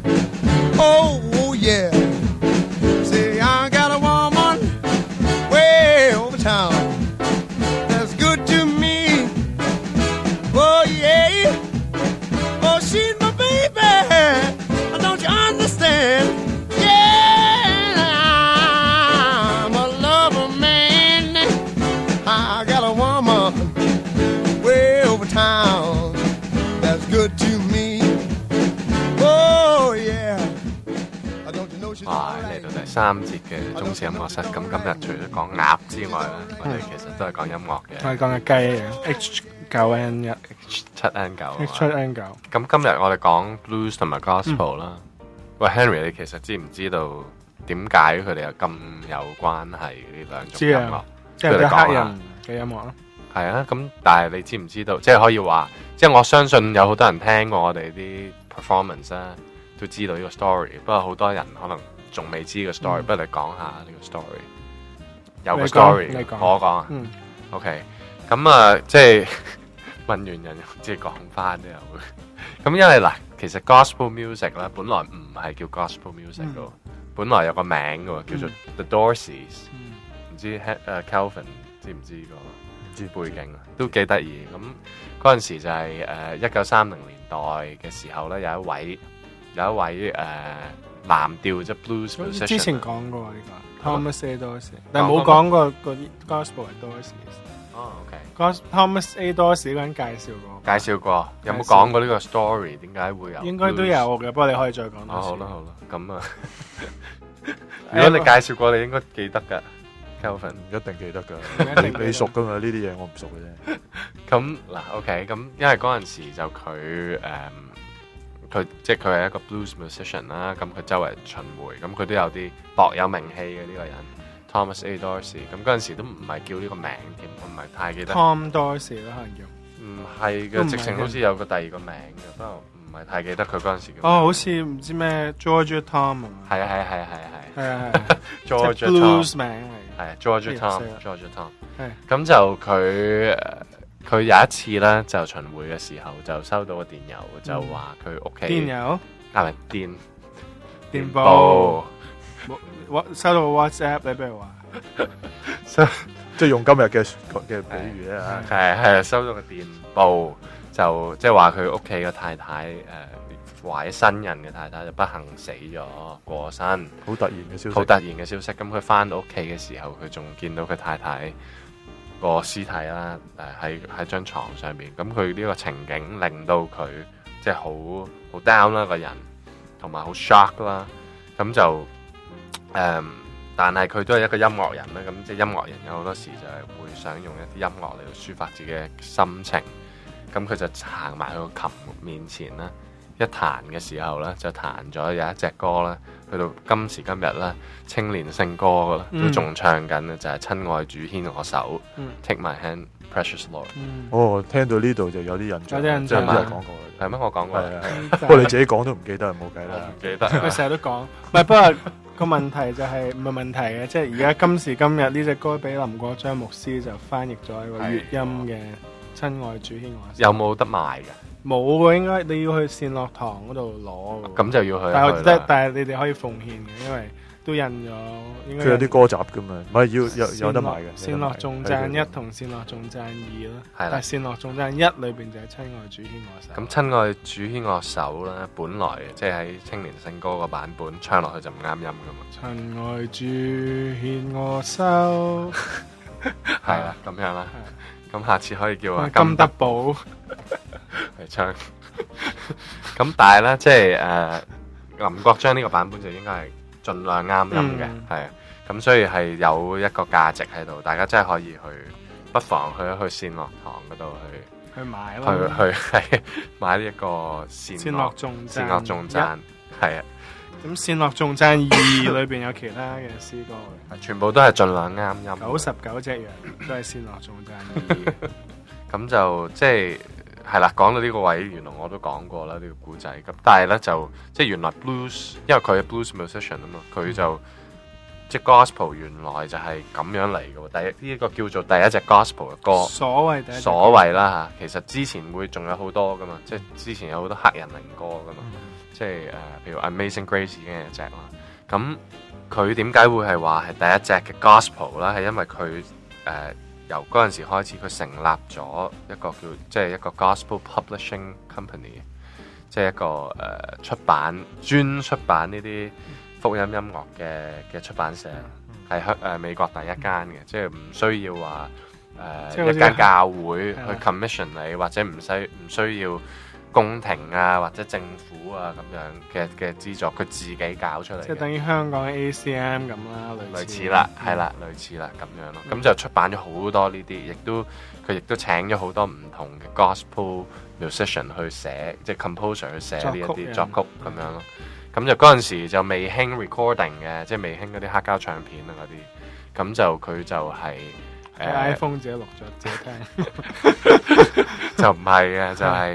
Oh yeah, say I got a woman way over town that's good to me. Oh yeah, oh she's my baby, don't you understand? Yeah, I'm a lover man. I got a woman way over town that's good to me. Oh yeah, don't you know she's 哇！嚟到第3節嘅中式音樂室，咁今日除咗講鴨之外咧，我哋其實都係講音樂嘅。 我哋講嘅雞H9N1 H7N9 H7N9。 咁今日我哋講 blues 同埋 gospel 啦。喂 Henry， 你其實知唔知道點解佢哋有咁有關係呢兩種音樂？ 即係啲黑人嘅音樂咯。 係啊，咁但係你知唔知道？即係可以話，即係我相信有好多人聽過我哋啲 performance 啦，都知道呢個 story。不過好多人可能仲未知個 story，不如你講下呢個 story。有個 story， 我講啊。OK， 咁啊，即係問完人即係講翻都有。咁因為嗱，其實 gospel music 咧，本來唔係叫 gospel music 噶，本來有個名噶，叫做 The Dorseys。唔知Calvin 知唔知個？背景都幾得意，咁嗰陣時就係1930年代嘅時候咧，有一位藍調即 blues musician。 之前講過呢個 Thomas A. Dorsey， 但係冇講過個 gospel 係 Dorsey。 哦 ，OK。Thomas A. Dorsey 嗰人介紹過， 有冇講過呢個 story？ 點解會有？ 應該都有嘅，不過你可以再講多次。 好啦，咁啊，如果你介紹過，你應該記得㗎。Kelvin 唔一定記得㗎，你熟㗎嘛？呢啲嘢我唔熟嘅啫。 咁嗱 ，OK， 咁因為嗰陣時就佢即係佢係一個 blues musician 啦，咁佢周圍巡迴，咁佢都有啲薄有名氣嘅呢個人 Thomas A. Dorsey， 咁嗰陣時都唔係叫呢個名添，我唔係太記得。 Tom Dorsey 啦，可能叫。 唔係嘅，直情好似有個第二個名嘅，不過唔係太記得佢嗰陣時叫。 哦，好似唔知咩 Georgia Tom 啊嘛。係係 Georgia Blues 名嚟。 係 Georgia Tom。係咁就佢有一次咧，就巡迴嘅時候就收到個電郵，就話佢屋企電郵係咪電報？收到個 WhatsApp 你不如話， 即係用今日嘅比喻咧嚇， 係收到個電報，就即係話佢屋企嘅太太懷咗新人嘅太太就不幸死咗過身， 好突然嘅消息。咁佢翻到屋企嘅時候，佢仲見到佢太太個屍體啦，喺張床上邊。咁佢呢個情景令到佢即係好 down 啦個人，同埋好 shock 啦。咁就但係佢都係一個音樂人啦。咁即係音樂人有好多時就係會想用一啲音樂嚟到抒發自己嘅心情。咁佢就行埋去個琴面前啦。一彈嘅時候咧，就彈咗有一隻歌啦，去到今時今日咧，青年聖歌啦，都仲唱緊嘅，就係親愛主牽我手，Take my hand, precious Lord。哦，聽到呢度就有啲印象，即係啲人講過， 係咩？我講過， 不過你自己講都唔記得，冇計啦， 唔記得。 佢成日都講，唔係，不過個問題就係唔係問題嘅，即係而家今時今日呢隻歌俾林國璋牧師就翻譯咗一個粵音嘅。 親愛主牽我手。 有冇得賣嘅？ 冇喎，應該你要去善樂堂嗰度攞。 咁就要去。 但係你哋可以奉獻嘅，因為都印咗。應該佢有啲歌集噶嘛，唔係有得買嘅。 善樂頌讚1同善樂頌讚2啦，但係善樂頌讚1裏邊就係親愛主牽我手。 咁親愛主牽我手咧，本來即係喺青年聖歌個版本唱落去就唔啱音噶嘛。 親愛主牽我手， 係啦，咁樣啦。咁下次可以叫啊金德寶嚟唱。咁但係咧，即係林國璋呢個版本就應該係盡量啱音嘅，係啊。咁所以係有一個價值喺度，大家真係可以去，不妨去善樂堂嗰度去買啦， 係買呢一個善樂頌讚，係啊。 咁善樂頌讚2裏邊有其他嘅詩歌嘅， 全部都係盡量啱音。 99隻羊都係善樂頌讚2。 咁就即係啦，講到呢個位，原來我都講過啦呢個故仔。咁但係咧就即係原來 blues， 因為佢係 blues musician 啊嘛，佢就即係 gospel 原來就係咁樣嚟嘅。呢個叫做第一隻 gospel 嘅歌，所謂啦嚇。其實之前會仲有好多噶嘛，即係之前有好多黑人靈歌噶嘛。即係譬如 Amazing Grace 已經係一隻啦。咁佢點解會係話係第一隻嘅 gospel 啦？係因為佢由嗰陣時開始，佢成立咗一個即係一個 gospel publishing company， 即係一個專出版呢啲福音音樂嘅出版社，係美國第一間嘅，即係唔需要話一間教會去 commission 你，或者唔需要宮廷啊或者政府啊咁樣嘅資助，佢自己搞出嚟， 即係等於香港嘅 ACM 咁啦，類似啦， 係啦，類似啦咁樣咯。咁就出版咗好多呢啲，佢亦都請咗好多唔同嘅 gospel musician 去寫，即係 composer 去寫呢一啲作曲咁樣咯。咁就嗰陣時就未興 recording 嘅，即係未興嗰啲黑膠唱片啊嗰啲。咁就佢就係 iPhone 自己錄咗自己聽， 就唔係嘅，就係。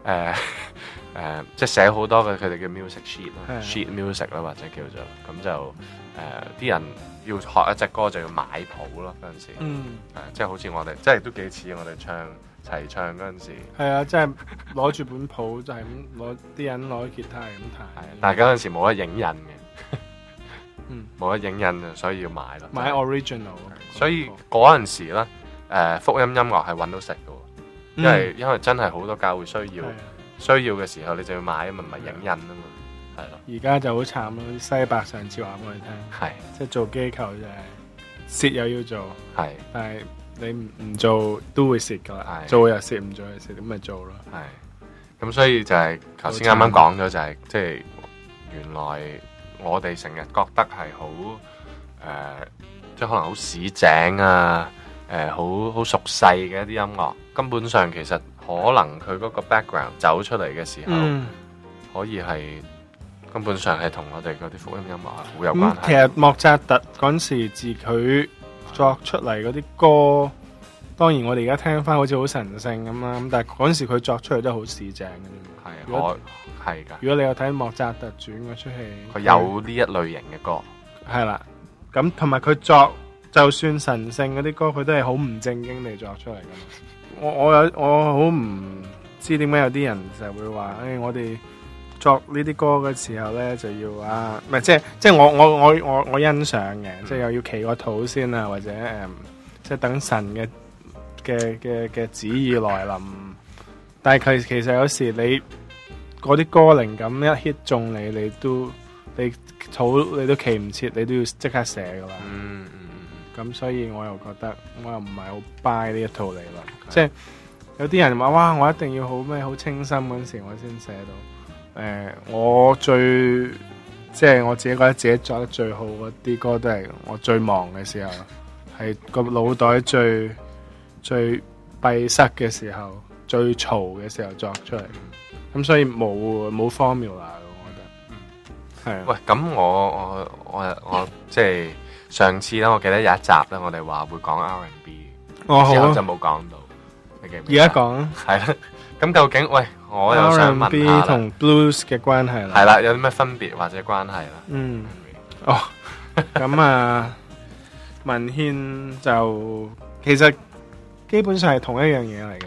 即係寫好多嘅佢哋叫 music sheet music 啦，或者叫做咁就啲人要學一隻歌就要買譜咯嗰陣時，即係好似我哋即係都幾似我哋齊唱嗰陣時，係啊，即係攞住本譜就係咁攞啲人攞吉他咁彈， 但係嗰陣時冇得影印嘅，冇得影印所以要買咯， 買 original， 所以嗰陣時咧福音音樂係揾到食嘅。因為真係好多教會需要嘅時候，你就要買啊嘛，唔係影印啊嘛，係咯。 而家就好慘咯，西伯上次話俾我哋聽， 係即係做機構就係蝕又要做， 係，但係你唔做都會蝕噶啦，做又蝕，唔做又蝕，咁咪做咯。 係，咁所以就係頭先啱啱講咗就係，即係原來我哋成日覺得係好即係可能好市井啊。好熟悉嘅一啲音樂，根本上其實可能佢嗰個 background 走出嚟嘅時候，可以係根本上係同我哋嗰啲福音音樂係好有關係。 其實莫扎特嗰陣時自佢作出嚟嗰啲歌，當然我哋而家聽翻好似好神聖咁啦，咁但係嗰陣時佢作出嚟都係好市井嘅。 係㗎。 如果你有睇莫扎特傳嗰出戲， 佢有呢一類型嘅歌， 係啦，咁同埋佢作。就算神聖嗰啲歌，佢都係好唔正經地作出嚟噶嘛。我好唔知點解有啲人就會話，我哋作呢啲歌嘅時候咧就要唔係即係我欣賞嘅，即係又要祈個禱先啊，或者即係等神嘅旨意來臨。但係其實有時你嗰啲歌靈感一 hit 中你都祈唔切，你都要即刻寫噶啦。咁所以我又覺得我又唔係好 buy 呢一套理論，即係有啲人話哇，我一定要好清新嗰陣時我先寫到。我即係我自己覺得自己作得最好嗰啲歌都係我最忙嘅時候，係個腦袋最閉塞嘅時候，最嘈嘅時候作出嚟。咁所以冇 formula， 我覺得係。 喂，咁我即係。上次咧，我記得有一集咧，我哋話會講 R&B， 之後就冇講到。你記唔記得？ 而家講係啦。咁究竟喂，我又想問下 R&B 同 Blues 嘅關係啦。 係啦，有啲咩分別或者關係啦？ 咁文獻就其實基本上係同一樣嘢嚟嘅。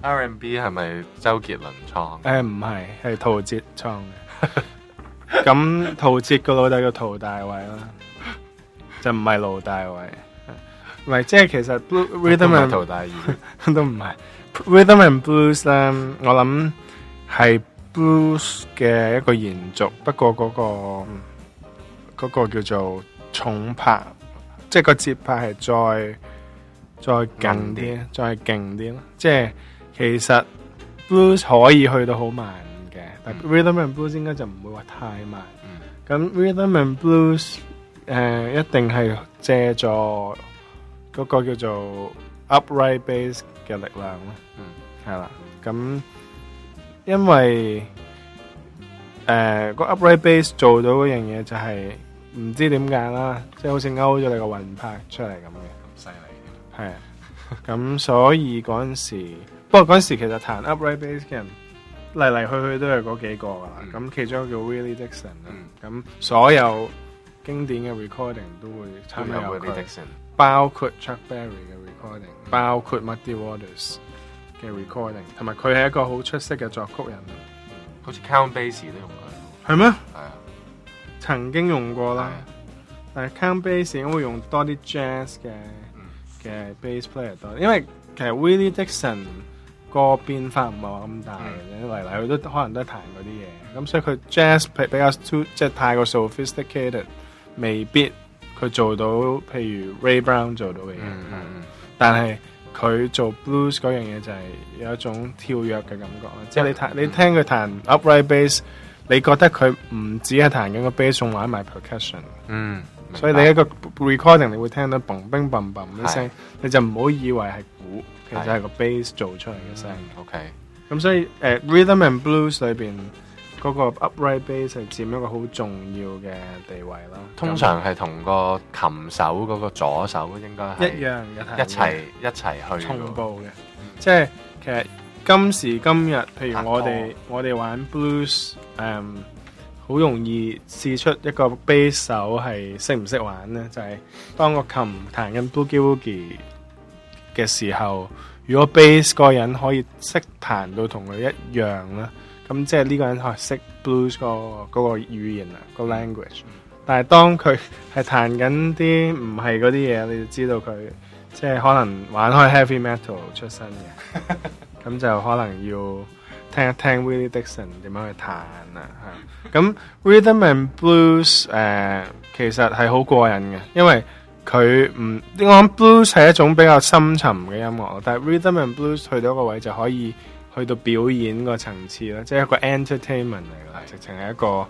R&B 係咪周杰倫創？ 唔係，係陶喆創嘅。咁陶喆個老豆叫陶大偉啦，就唔係盧大偉。唔係，即係其實 rhythm and 陶大宇都唔係 rhythm and blues 咧，我諗係 blues 嘅一個延續，不過嗰個叫做重拍，即係個節拍係再勁啲，再勁啲咯。即係其實 blues 可以去到好慢嘅，但 rhythm and blues 應該就唔會話太慢。咁 rhythm and blues 一定係借助嗰個叫做 upright bass 嘅力量咯。係啦，咁因為個 upright bass 做到嗰樣嘢就係唔知點解啦，即係好似勾咗你個魂魄出嚟咁嘅， 咁犀利。 係啊，咁所以嗰陣時，不過嗰陣時其實彈 upright bass 嘅人嚟嚟去去都係嗰幾個噶啦。咁其中一個叫 Willie Dixon 啦，咁所有經典嘅 recording 都會參與佢，包括 Chuck Berry 嘅 recording，包括 Muddy Waters 嘅 recording， 同埋佢係一個好出色嘅作曲人。 好似 Count Basie 都用佢。 係咩？ 係啊， 曾經用過啦，但係 Count Basie 應該會用多啲 jazz 嘅 bass player 多，因為其實 Willie Dixon 個變化唔係話咁大嘅，嚟嚟去都可能都係彈嗰啲嘢，咁所以佢 jazz 比較即係太過 sophisticated， 未必佢做到譬如 Ray Brown 做到嘅嘢，但係佢做 blues 嗰樣嘢就係有一種跳躍嘅感覺，即係你聽佢彈 upright bass， 你覺得佢唔止係彈緊個 bass， 仲玩埋 percussion， 所以你一個 recording 你會聽到嘣冰嘣嘣嘅聲，你就唔好以為係鼓，其實係個 bass 做出嚟嘅聲。 OK， 咁所以rhythm and blues 裏邊嗰個 upright bass 係佔一個好重要嘅地位啦。 通常係同個琴手嗰個左手應該係一樣嘅， 一齊去重步嘅。即係其實今時今日，譬如我哋玩 blues，好容易試出一個 bass 手係識唔識玩呢？就係當個琴彈緊 boogie woogie 嘅時候，如果 bass 嗰個人可以識彈到同佢一樣啦，咁即係呢個人係識 blues 嗰個語言啊，個 language。但係當佢係彈緊啲唔係嗰啲嘢，你就知道佢即係可能玩開 heavy metal 出身嘅，咁就可能要聽一聽 Willie Dixon 點樣去彈啊。咁 rhythm and blues 其實係好過癮嘅，因為佢我諗 blues 係一種比較深沉嘅音樂，但係 rhythm and blues 去到一個位就可以去到表演個層次啦，即係一個 entertainment 嚟嘅，直情係一個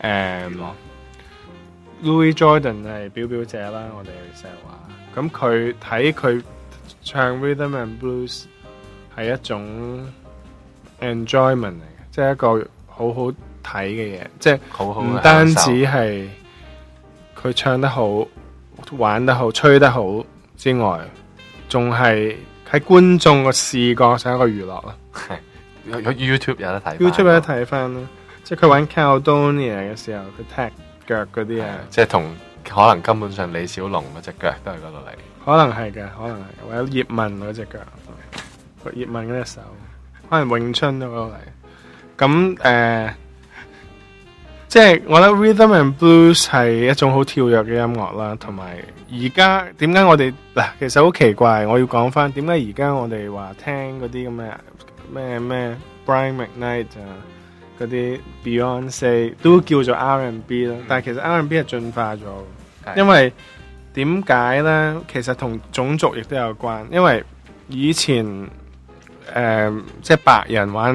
Louis Jordan 係表姐啦，我哋成日話。咁佢睇佢唱 rhythm and blues 係一種 enjoyment 嚟嘅，即係一個好好睇嘅嘢，即係唔單止係佢唱得好、玩得好、吹得好之外，仲係喺觀眾個視覺上一個娛樂咯。 有 YouTube 有得睇 ，YouTube 有得睇翻啦。即係佢玩 Caledonia 嘅時候，佢踢腳嗰啲啊， 即係同可能根本上李小龍嗰隻腳都係嗰度嚟。可能係嘅， 或者葉問嗰隻腳，葉問嗰隻手，可能詠春都嗰度嚟。咁即係我覺得 rhythm and blues 係一種好跳躍嘅音樂啦，同埋而家點解我哋嗱，其實好奇怪，我要講翻點解而家我哋話聽嗰啲咁嘅咩 Brian McKnight 啊，嗰啲 Beyonce 都叫做 R&B 啦，但係其實 R&B 係進化咗，因為點解咧？其實同種族亦都有關，因為以前即係白人玩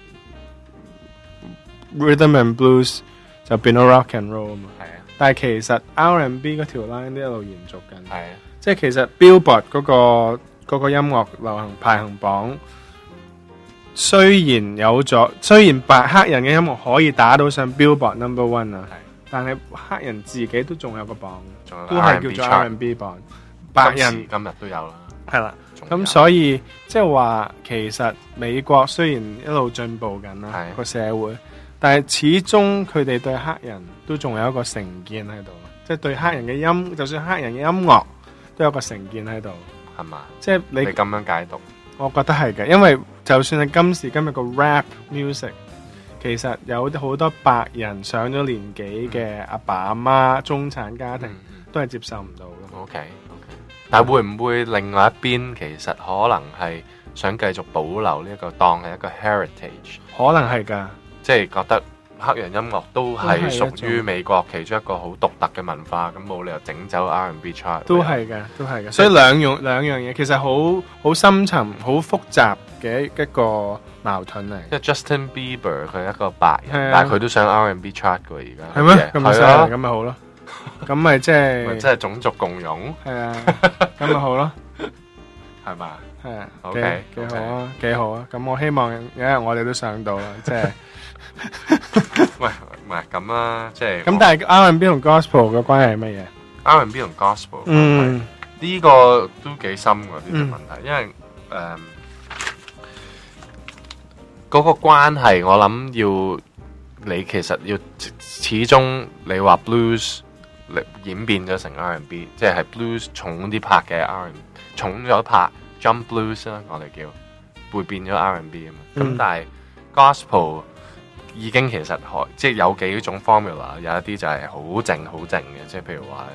rhythm and blues 就變到 rock and roll 啊嘛，但係其實 R&B 嗰條 line 都一路延續緊，即係其實 Billboard 嗰個音樂流行排行榜雖然白黑人嘅音樂可以打到上 Billboard No.1 啊，但係黑人自己都仲有個榜，都係叫做 R&B 榜，白人今日都有啦， 係啦。咁所以即係話，其實美國雖然一路進步緊啦個社會，但係始終佢哋對黑人都仲有一個成見喺度，即係對黑人嘅就算黑人嘅音樂都有個成見喺度， 係嘛？ 即係你咁樣解讀， 我覺得係嘅，因為就算係今時今日個 rap music，其實有好多白人上咗年紀嘅阿爸阿媽中產家庭都係接受唔到嘅。 OK， 但係會唔會另外一邊其實可能係想繼續保留呢一個當係一個 heritage？ 可能係㗎， 即係覺得黑人音樂都係屬於美國其中一個好獨特嘅文化，咁冇理由整走 R&B chart。 都係嘅，都係嘅。所以兩樣嘢其實好深沉、好複雜嘅一個矛盾嚟。 即係 Justin Bieber 佢係一個白人，但係佢都上 R&B chart 嘅而家。 係咩？咁犀利，咁咪好咯。咁咪即係種族共融。係啊， 咁咪好咯。 係嘛？ 係啊。 OK， 幾好啊，幾好啊。咁我希望有一日我哋都上到啦，即係。 喂，唔係咁啦，即係。 咁但係 R&B 同 Gospel 嘅關係係乜嘢 ？R&B 同 Gospel， 呢個都幾深㗎呢個問題，因為嗰個關係，我諗你其實要始終你話 blues 演變咗成 R&B， 即係 blues 重啲拍嘅 R&B， 重咗拍 jump blues 啦，我哋叫會變咗 R&B 啊嘛。咁但係 Gospel已經其實即係有幾種 formula， 有一啲就係好靜嘅，即係譬如話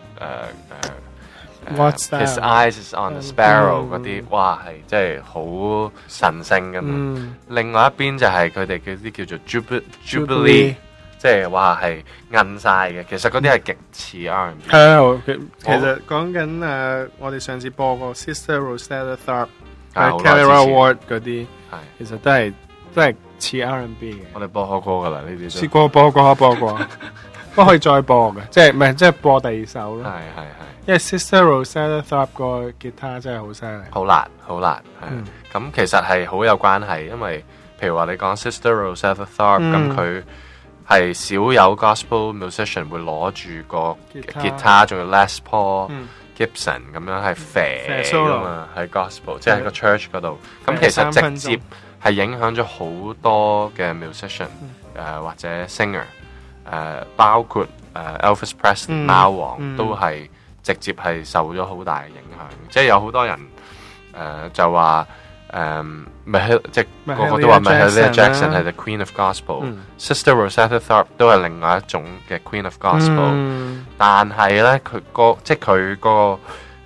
His eyes is on the sparrow 嗰啲，哇係即係好神聖㗎嘛。另外一邊就係佢哋嗰啲叫做 Jubilee， 即係話係韌晒嘅。其實嗰啲係極似 R&B。 係啊，其實講緊我哋上次播過 Sister Rosetta Tharpe、Kelly Ward 嗰啲，其實都係似 R&B 嘅。 我哋播過噶啦，呢啲試過播過，都可以再播嘅，即係唔係即係播第二首咯。係。因為 Sister Rosetta Tharpe 個吉他真係好犀利，好辣。咁其實係好有關係，因為譬如話你講 Sister Rosetta Tharpe，咁佢係少有 gospel musician 會攞住個吉他，仲要 Les Paul、Gibson 咁樣係肥㗎嘛，喺 gospel， 即係喺個 church 嗰度。咁其實直接係影響咗好多嘅 musician，或者 singer，包括Elvis Presley、貓王都係。直接係受咗好大嘅影響，即係有好多人就話即係個個都話 Mahalia Jackson 係 the Queen of Gospel，Sister Rosetta Tharpe 都係另外一種嘅 Queen of Gospel，但係咧佢佢個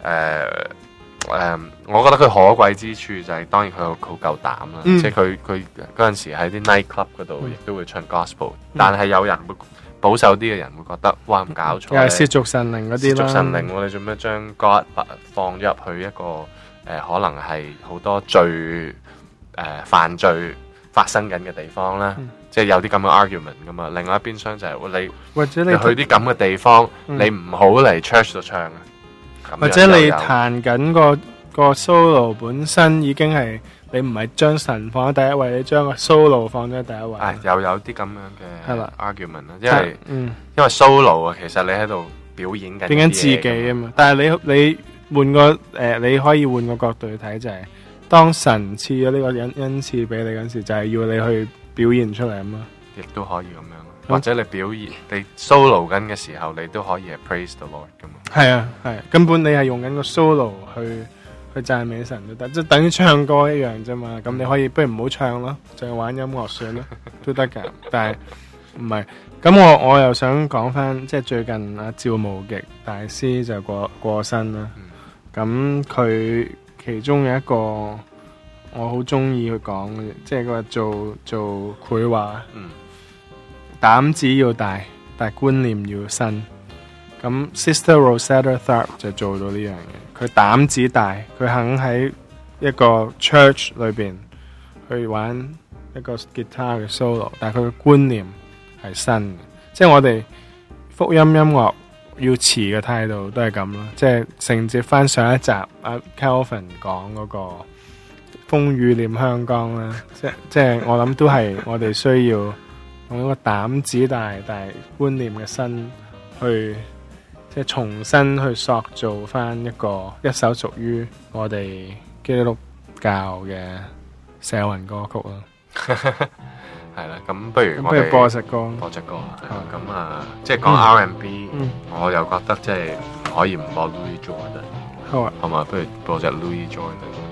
我覺得佢可貴之處就係當然佢好夠膽啦，即係佢嗰陣時喺啲 night club 嗰度亦都會唱 gospel，但係有人會保守啲嘅人會覺得哇咁搞錯，又係褻瀆神靈嗰啲啦。褻瀆神靈，你做咩將 God 放咗入去一個可能係好多罪犯罪發生緊嘅地方咧？即係有啲咁嘅 argument 噶嘛。另外一邊廂就係你或者你去啲咁嘅地方，你唔好嚟 church 度唱啊。 或者你彈緊個 solo 本身已經係。你唔係將神放喺第一位，你將個 solo 放咗喺第一位。 又有啲咁樣嘅 argument 啦，因為 solo 啊，其實你喺度表演緊變緊自己啊嘛。但係你換個你可以換個角度去睇，就係當神賜咗呢個恩賜俾你嗰陣時，就係要你去表現出嚟啊嘛。 亦都可以咁樣，或者你表演你 solo 緊嘅時候，你都可以係 praise the Lord 噶嘛。係啊，根本你係用緊個 solo 去讚美神都得，即係等於唱歌一樣啫嘛。咁你可以不如唔好唱咯，就玩音樂算咯，都得㗎。但係唔係咁，我又想講翻，即係最近阿趙無極大師就過身啦。咁佢其中有一個我好中意去講嘅，即係佢話做繪畫，膽子要大，但係觀念要新。咁 Sister Rosetta Tharpe 就做到呢樣嘢，佢膽子大，佢肯喺一個 church 裏邊去玩一個吉他嘅 solo， 但係佢嘅觀念係新嘅，即係我哋福音音樂要持嘅態度都係咁咯，即係承接翻上一集阿 Calvin 講嗰個風雨念香江啦，即係我諗都係我哋需要用一個膽子大但係觀念嘅新去。即係重新去塑造翻一首屬於我哋基督教嘅社運歌曲咯。 係啦，咁不如我哋播隻歌。 咁啊，即係講 R&B，我又覺得即係可以唔播 Louis Jordan。好啊，好嘛，不如播隻 Louis Jordan。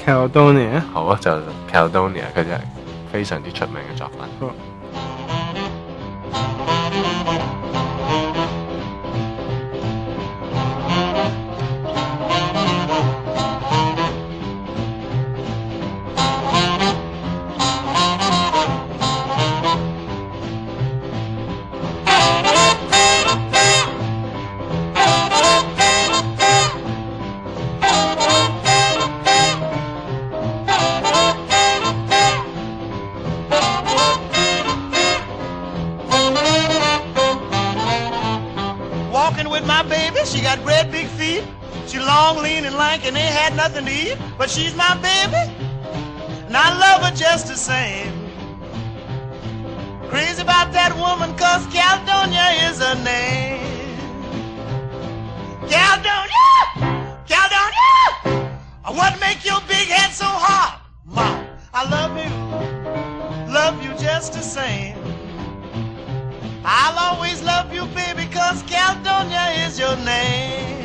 Caledonia 好啊，就 Caledonia， 佢就係非常之出名嘅作品。 好 Walking with my baby, she got great big feet. She long, lean, and lank, and ain't had nothing to eat. But she's my baby, and I love her just the same. Crazy about that woman, 'cause Caledonia is her name. Caledonia! Caledonia! What make your big head so hot? Ma, I love you just the same. I'll always love you, baby, 'cause Caledonia is your name.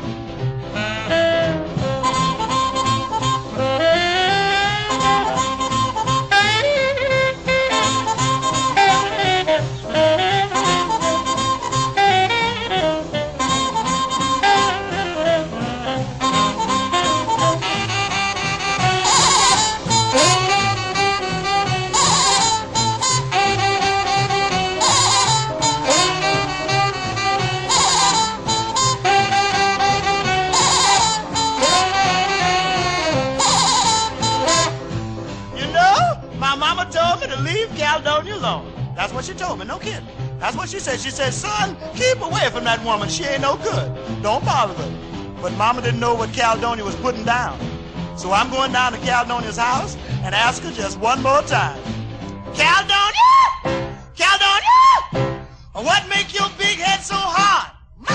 Caledonia alone. That's what she told me, no kidding. That's what she said. She said, son, keep away from that woman. She ain't no good. Don't bother her. But Mama didn't know what Caledonia was putting down. So I'm going down to Caledonia's house and ask her just one more time. Caledonia! Caledonia! What make your big head so hot?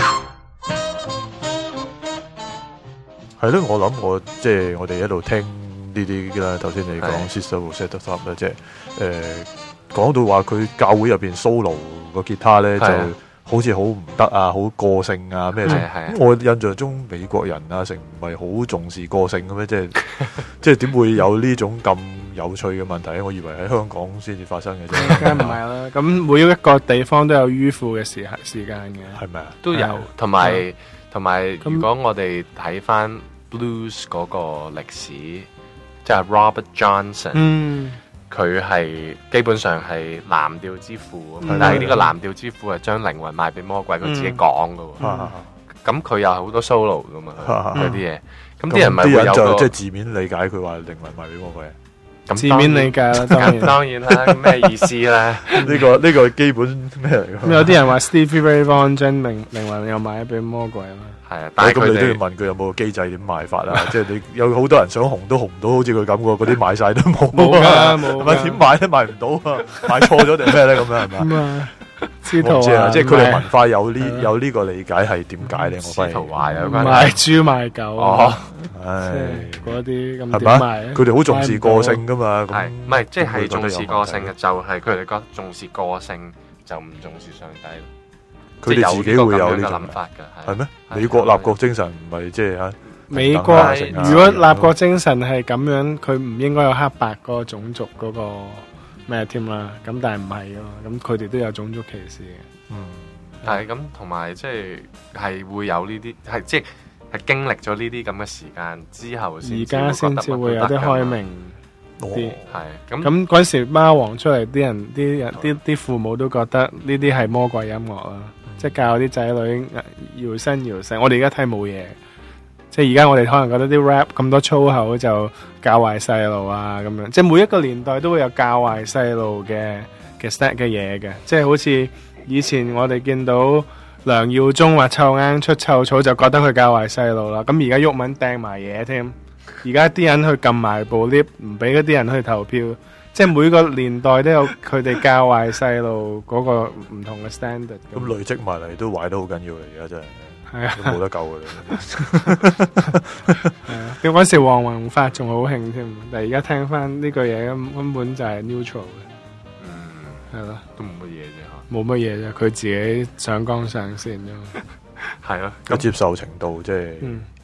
係咯，我諗我即係我哋一路聽呢啲啦。頭先你講 Sister Rosetta Tharpe 啦，即係講到話佢教會入邊 solo 個吉他咧，就好似好唔得啊，好個性啊咩？我印象中美國人啊，成唔係好重視個性嘅咩？即係點會有呢種咁有趣嘅問題？我以為喺香港先至發生嘅啫。 梗係唔係啦，咁每一個地方都有迂腐嘅時間嘅， 係咪啊？都有，同埋，如果我哋睇翻 blues 嗰個歷史，即係 Robert Johnson，佢係基本上係藍調之父，但係呢個藍調之父係將靈魂賣俾魔鬼，佢自己講噶喎。咁佢有好多 solo 噶嘛，嗰啲嘢。咁啲人咪會有個即係字面理解佢話靈魂賣俾魔鬼。 字面理解啦， 當然啦，咩意思咧？ 呢個基本咩嚟㗎？ 有啲人話 Stevie Ray Vaughan 將靈魂又賣俾魔鬼啦。 係啊，但係咁你都要問佢有冇機制點賣法啦？即係你有好多人想紅都紅唔到，好似佢咁喎，嗰啲買晒都冇。 冇㗎，冇。 係咪點買都賣唔到啊？買錯咗定咩咧？咁樣係咪？ 司徒華，即係佢哋文化有呢個理解係點解咧？我發現司徒華有關賣豬賣狗哦， 嗰啲咁點賣？佢哋好重視個性噶嘛？ 係唔係即係重視個性嘅？就係佢哋覺得重視個性就唔重視上帝。 佢哋自己會有呢個諗法㗎， 係咩？美國立國精神唔係即係嚇。 美國如果立國精神係咁樣，佢唔應該有黑白嗰個種族嗰個咩添啦。咁但係唔係㗎嘛，咁佢哋都有種族歧視嘅。 係咁，同埋即係會有呢啲係即係經歷咗呢啲咁嘅時間之後， 而家先至會有啲開明啲。 係咁嗰時貓王出嚟，啲父母都覺得呢啲係魔鬼音樂啦。即係教啲仔女搖身搖勢，我哋而家睇冇嘢。即係而家我哋可能覺得啲 rap 咁多粗口就教壞細路啊咁樣。即係每一個年代都會有教壞細路嘅 set 嘅嘢嘅。即係好似以前我哋見到梁耀忠話臭罌出臭草，就覺得佢教壞細路啦。咁而家毓民掟埋嘢添，而家啲人去撳埋部 lift， 唔俾嗰啲人去投票。即係每個年代都有佢哋教壞細路嗰個唔同嘅 standard。 咁累積埋嚟都壞得好緊要嚟，而家真係。 係啊， 都冇得救嘅啦。 係啊，咁嗰時黃宏發仲好興添，但係而家聽翻呢個嘢根本就係 neutral 嘅。係咯， 都冇乜嘢啫嚇。 冇乜嘢啫，佢自己上綱上線啫嘛。 係咯， 個接受程度即係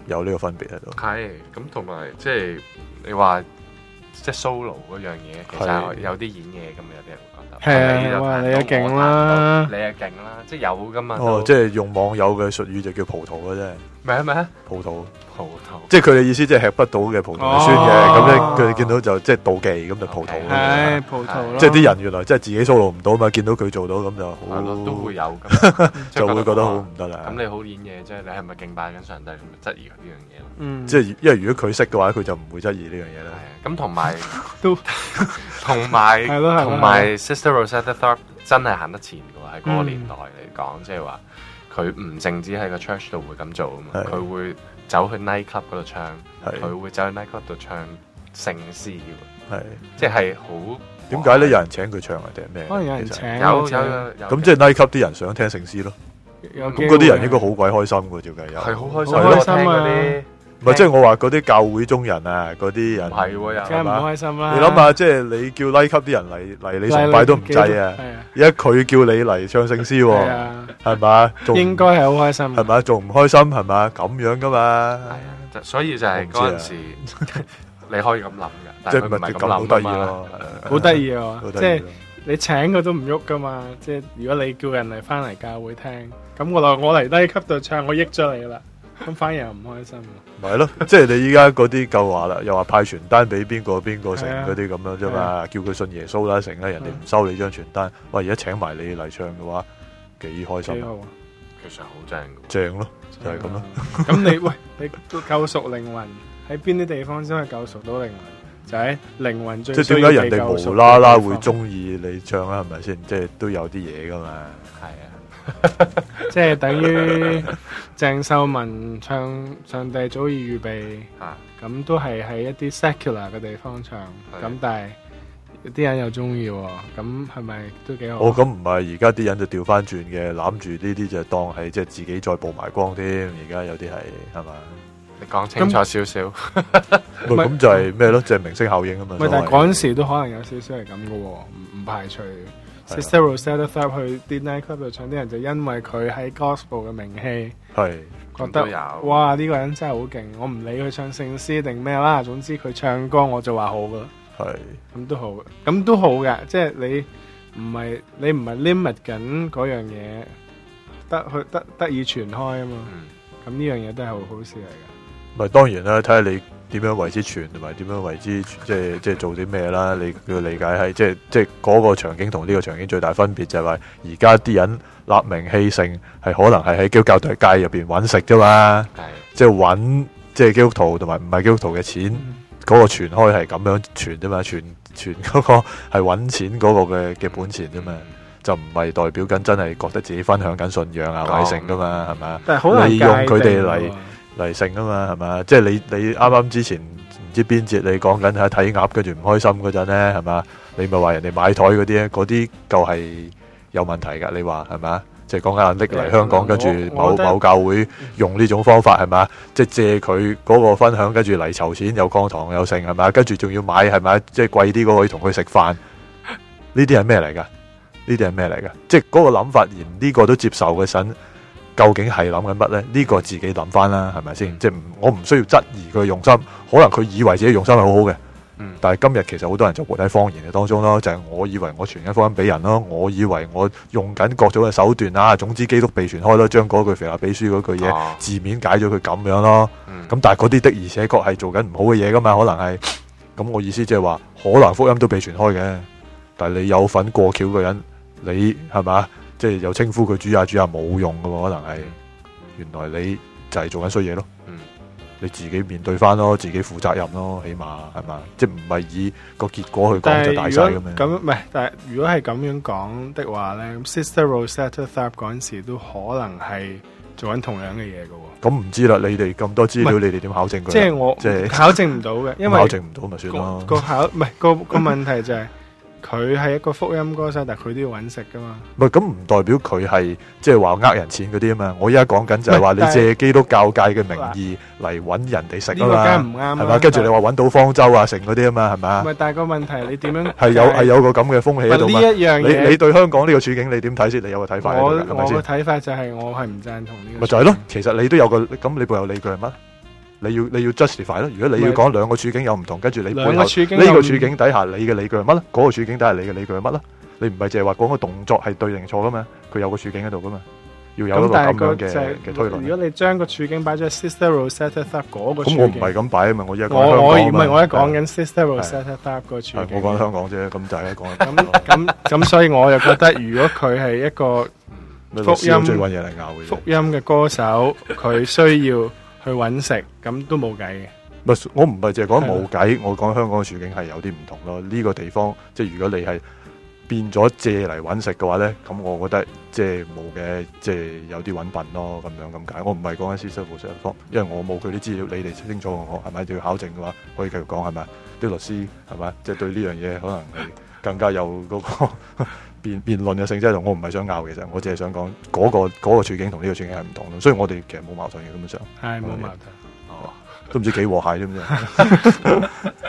有呢個分別喺度。 係咁，同埋即係你話即係 solo 嗰樣嘢，其實有啲演嘢咁，有啲人會覺得係哇，你又勁啦， 你又勁啦，即係有噶嘛。 哦，即係用網友嘅術語就叫葡萄嘅啫。 咩啊？ 葡萄。 即係佢哋意思，即係吃不到嘅葡萄係酸嘅，咁咧佢哋見到就即係妒忌，咁就葡萄。 係葡萄咯。 即係啲人原來即係自己 solo 唔到嘛，見到佢做到咁就好， 都會有咁， 就會覺得好唔得啦。 咁你好演嘢，即係你係咪敬拜緊上帝，咁咪質疑呢樣嘢咯？ 即係因為如果佢識嘅話，佢就唔會質疑呢樣嘢啦。 咁同埋都同埋 Sister Rosetta Tharpe 真係行得前嘅喎，喺嗰個年代嚟講，即係話佢唔淨止喺個 church 度會咁做啊嘛，佢會走去 night club 嗰度唱，佢會走去 night club 度唱聖詩嘅，即係好。點解咧？有人請佢唱啊？定係咩？ 可能有人請， 有。 咁即係 night club 啲人想聽聖詩咯。咁嗰啲人應該好鬼開心嘅，照計有。 係好開心，好開心嗰啲。 唔係，即係我話嗰啲教會中人啊，嗰啲人係喎， 梗係唔開心啦。 你諗下，即係你叫 night club 啲人嚟你崇拜都唔制啊！而家佢叫你嚟唱聖詩喎，係嘛？ 應該係好開心， 係嘛？仲唔開心係嘛？咁樣噶嘛？ 係啊，所以就係嗰陣時，你可以咁諗嘅， 即係唔係咁好得意咯？ 好得意啊！即係你請佢都唔喐噶嘛？即係如果你叫人嚟翻嚟教會聽，咁我嚟低級度唱，我益咗你啦。咁反而又唔開心咪係咯，即係你依家嗰啲夠話啦，又話派傳單俾邊個成嗰啲咁樣啫嘛，叫佢信耶穌啦成啦，人哋唔收你張傳單，哇！而家請埋你嚟唱嘅話，幾開心啊！ 其實好正， 正咯，就係咁咯。 咁你救贖靈魂喺邊啲地方先可以救贖到靈魂？就喺靈魂最即係點解人哋無啦啦會中意你唱啊？係咪先？即係都有啲嘢噶嘛。 係啊。 即係等於鄭秀文唱《上帝早已預備》，咁都係喺一啲 secular 嘅地方唱，咁但係啲人又中意，咁係咪都幾好？ 哦，咁唔係，而家啲人就調翻轉嘅，攬住呢啲就當係即係自己再曝埋光添。而家有啲係嘛？ 你講清楚少少， 咁就係咩咯？就係明星效應啊嘛。 但係嗰陣時都可能有少少係咁嘅，唔排除。Sister Rosetta Tharpe 去啲 night club 度唱，啲人就因為佢喺 gospel 嘅名氣，覺得哇呢個人真係好勁，我唔理佢唱聖詩定咩啦，總之佢唱歌我就話好噶。 係咁都好，咁都好嘅，即係你唔係 limit 緊嗰樣嘢，得以傳開啊嘛。咁呢樣嘢都係好事嚟嘅。 咪當然啦，睇下你點樣為之傳，同埋點樣為之即係做啲咩啦？你嘅理解係即係嗰個場景同呢個場景最大分別就係話，而家啲人立名氣盛係可能係喺基督教界入邊揾食啫嘛，即係揾即係基督徒同埋唔係基督徒嘅錢，嗰個傳開係咁樣傳啫嘛，傳嗰個係揾錢嗰個嘅本錢啫嘛，就唔係代表緊真係覺得自己分享緊信仰啊或者成噶嘛，係咪？ 但係好難利用佢哋嚟成啊嘛，係嘛？即係你啱啱之前唔知邊節你講緊係睇鴨跟住唔開心嗰陣咧，係嘛？你咪話人哋買台嗰啲咧，嗰啲就係有問題㗎。你話係嘛？即係講緊拎嚟香港，跟住某教會用呢種方法係嘛？即係借佢嗰個分享，跟住嚟籌錢，又降堂又剩係嘛？跟住仲要買係咪？即係貴啲嗰個同佢食飯，呢啲係咩嚟㗎？呢啲係咩嚟㗎？即係嗰個諗法，連呢個都接受嘅神。究竟係諗緊乜咧？呢個自己諗翻啦，係咪先？即係我唔需要質疑佢嘅用心，可能佢以為自己用心係好好嘅，但係今日其實好多人就活喺謊言嘅當中咯。就係我以為我傳緊福音俾人咯，我以為我用緊各種嘅手段啊，總之基督被傳開咯，將嗰句腓立比書嗰句嘢字面解咗佢咁樣咯。咁但係嗰啲的而且確係做緊唔好嘅嘢噶嘛，可能係咁。我意思即係話，可能福音都被傳開嘅，但係你有份過橋嘅人，你係嘛？即係又稱呼佢主啊冇用㗎喎，可能係原來你就係做緊衰嘢咯。你自己面對翻咯，自己負責任咯，起碼係嘛？即係唔係以個結果去講就大晒咁樣。咁唔係，但係如果係咁樣講的話咧，咁 Sister Rosetta Tharpe 嗰陣時都可能係做緊同樣嘅嘢㗎喎。咁唔知啦，你哋咁多資料，你哋點考證佢？ 即係我考證唔到嘅，因為考證唔到咪算咯。 個問題就係。佢係一個福音歌手，但係佢都要揾食噶嘛。 唔係咁唔代表佢係即係話呃人錢嗰啲啊嘛。我而家講緊就係話你借基督教界嘅名義嚟揾人哋食啊嘛。呢個梗係唔啱，係嘛？跟住你話揾到方舟啊，成嗰啲啊嘛，係咪？唔係， 但係個問題你點樣係有個咁嘅風氣喺度嘛？ 呢一樣嘢， 你對香港呢個處境你點睇先？你有個睇法喺度㗎，係咪先？ 我嘅睇法就係我係唔贊同呢個。 咪就係咯，其實你都有個咁，你背後理據係乜？ 你要 justify 咯。如果你要講兩個處境有唔同，跟住你背後呢個處境底下你嘅理據係乜咧？嗰個處境底下你嘅理據係乜咧？你唔係淨係話講個動作係對定錯噶嘛？佢有個處境喺度噶嘛？要有一個咁樣嘅推論。 如果你將個處境擺咗 Sister Rosetta Tharpe 嗰個處境， 咁我唔係咁擺啊嘛，我而家講香港啊嘛。 我而家講緊 Sister Rosetta Tharpe 個處境。 我講香港啫，咁大家講。 咁所以我就覺得，如果佢係一個福音嘅歌手，佢需要去揾食，咁都冇計嘅。 我唔係淨係講冇計，我講香港嘅處境係有啲唔同咯。呢個地方即係如果你係變咗借嚟揾食嘅話咧，咁我覺得即係冇嘅，即係有啲揾笨咯，咁樣咁解。我唔係講緊私生活上方，因為我冇佢啲資料，你哋清楚我係咪要考證嘅話，可以繼續講係咪？啲律師係咪？即係對呢樣嘢可能係更加有嗰個辯論嘅性質。我唔係想拗，其實我只係想講嗰個處境同呢個處境係唔同咯。所以我哋其實冇矛盾嘅，根本上係冇矛盾。 哦，都唔知幾和諧啫嘛。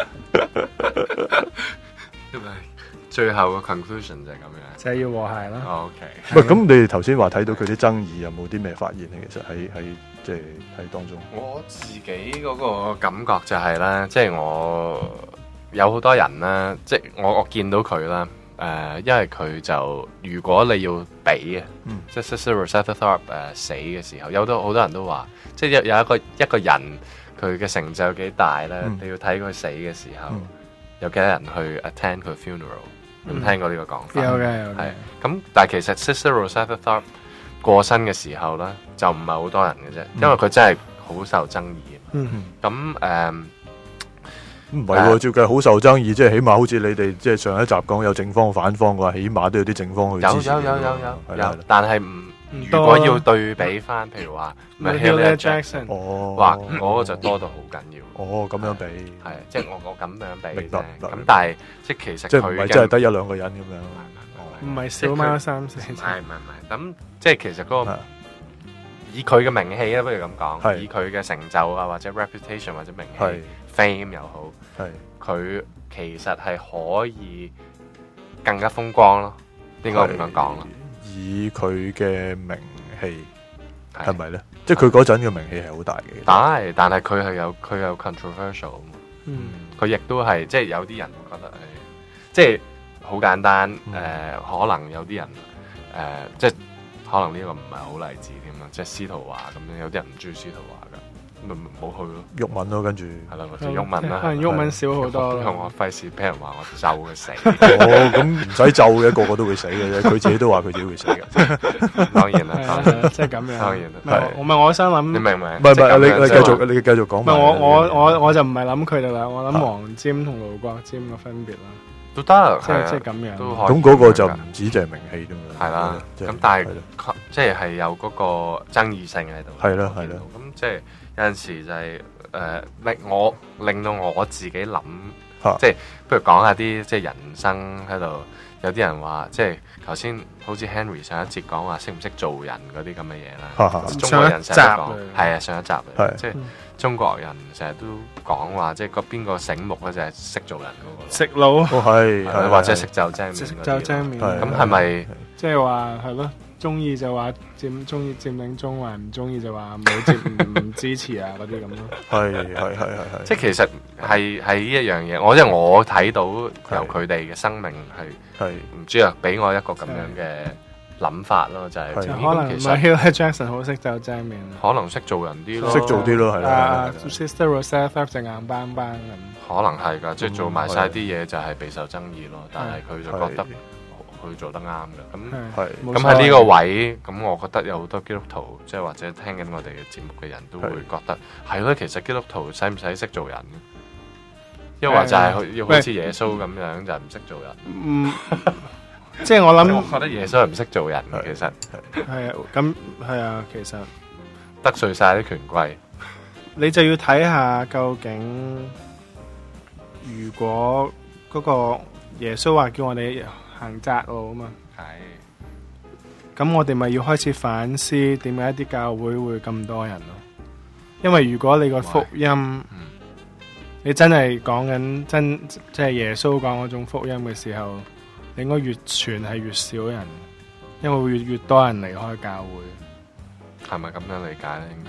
最後個 conclusion 就係咁樣， 就係要和諧啦。 OK， 唔係咁，你哋頭先話睇到佢啲爭議，有冇啲咩發現咧？其實喺即係喺當中， 我自己嗰個感覺就係咧，即係我有好多人咧，即係我見到佢啦。因為佢就如果你要比即係 Sister Rosetta Tharpe 死嘅時候，有好多人都話，即係有一個人佢嘅成就有幾大咧，你要睇佢死嘅時候，有幾多人去 attend 佢 funeral。有冇聽過呢個講法？ 有嘅。 係咁，但係其實 Sister Rosetta Tharpe 過身嘅時候咧，就唔係好多人嘅啫，因為佢真係好受爭議。咁唔係喎，照計好受爭議，即係起碼好似你哋即係上一集講有正方反方嘅話，起碼都有啲正方去支持。 有，但係如果要對比翻，譬如話 Mahalia Jackson， 話嗰個就多到好緊要。 哦，咁樣比係，即係我咁樣比啫。咁但係即係其實即係唔係真係得一兩個人咁樣。 唔係小貓三四。 唔係。咁即係其實嗰個以佢嘅名氣咧，不如咁講，以佢嘅成就啊，或者 reputation 或者名氣 fame 又好，佢其實係可以更加風光咯。應該咁樣講咯。 以佢嘅名氣係咪咧？即係佢嗰陣嘅名氣係好大嘅。 但係佢有 controversial。佢亦都係即係有啲人覺得係即係好簡單。可能有啲人即係可能呢個唔係好例子添啦。即係司徒華咁樣，有啲人唔中意司徒華噶。咪冇去咯，毓民咯，跟住係啦，或者毓民啦， 毓民少好多咯。 我費事俾人話我咒佢死。 咁唔使咒嘅，個個都會死嘅啫。佢自己都話佢自己會死嘅。 當然啦， 即係咁樣。 當然啦， 我想諗， 你明唔明？ 唔係，你繼續講。 唔係我就唔係諗佢哋啦，我諗黃霑同盧國沾嘅分別啦。 都得， 即係咁樣。 咁嗰個就唔止淨係名氣啫嘛。 係啦，咁但係即係有嗰個爭議性喺度。 係啦，係啦。 咁即係有陣時就係令到我自己諗，即係不如講下啲即係人生喺度。有啲人話，即係頭先好似 Henry 上一節講話識唔識做人嗰啲咁嘅嘢啦。中國人成日講，係啊，上一集即係中國人成日都講話，即係邊個醒目咧就係識做人嗰個。 食腦係或者食就精面。 食就精面。 咁係咪即係話係咯？中意就話中意佔領中環，唔中意就話唔支持啊嗰啲咁咯。 係。 即係其實係呢一樣嘢，因為我睇到由佢哋嘅生命係唔知啊，俾我一個咁樣嘅諗法咯，就係可能 Mahalia Jackson 好識就精面， 可能識做人啲咯， 識做啲咯，係啦。 Sister Rosetta Tharpe 就硬邦邦咁， 可能係㗎，即係做埋晒啲嘢就係備受爭議咯，但係佢就覺得佢做得啱嘅，咁喺呢個位，咁我覺得有好多基督徒，即係或者聽緊我哋嘅節目嘅人都會覺得係咯，其實基督徒使唔使識做人？因為就係要好似耶穌咁樣就唔識做人。 即係我諗， 我覺得耶穌係唔識做人嘅，其實係啊，咁係啊，其實得罪晒啲權貴， 你就要睇下究竟，如果嗰個耶穌話叫我哋行窄路啊嘛，係，咁我哋咪要開始反思點解啲教會會咁多人咯？因為如果你個福音，你真係講緊即係耶穌講嗰種福音嘅時候，你應該越傳係越少人，因為會越多人離開教會。 係咪咁樣理解咧？應該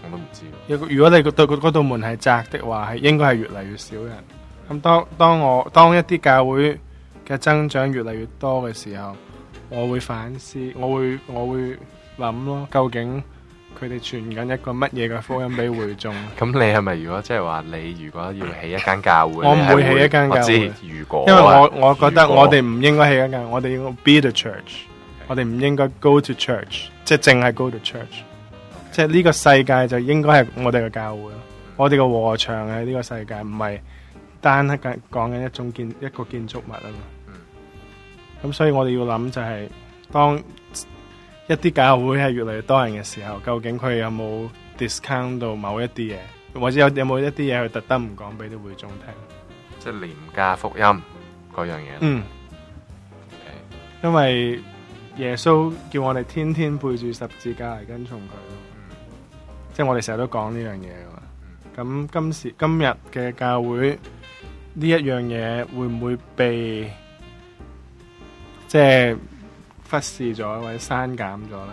我都唔知。 如果你對嗰道門係窄的話，係應該係越嚟越少人。咁當一啲教會嘅增長越嚟越多嘅時候，我會反思，我會諗咯，究竟佢哋傳緊一個乜嘢嘅福音俾會眾？ 咁你係咪如果即係話你如果要起一間教會， 我唔會起一間教會。 我知如果， 因為我覺得我哋唔應該起一間，我哋應該 be the church， 我哋唔應該 go to church， 即係淨係 go to church， 即係呢個世界就應該係我哋嘅教會，我哋嘅禾場喺呢個世界，唔係單係講緊一個建築物啊嘛。咁所以我哋要諗就係當一啲教會係越嚟越多人嘅時候，究竟佢有冇 discount 到某一啲嘢，或者有冇一啲嘢佢特登唔講俾啲會眾聽， 即係廉價福音嗰樣嘢。 因為耶穌叫我哋天天背住十字架嚟跟從佢，即係我哋成日都講呢樣嘢噶嘛。咁今日嘅教會呢一樣嘢會唔會被即係忽視咗或者刪減咗咧？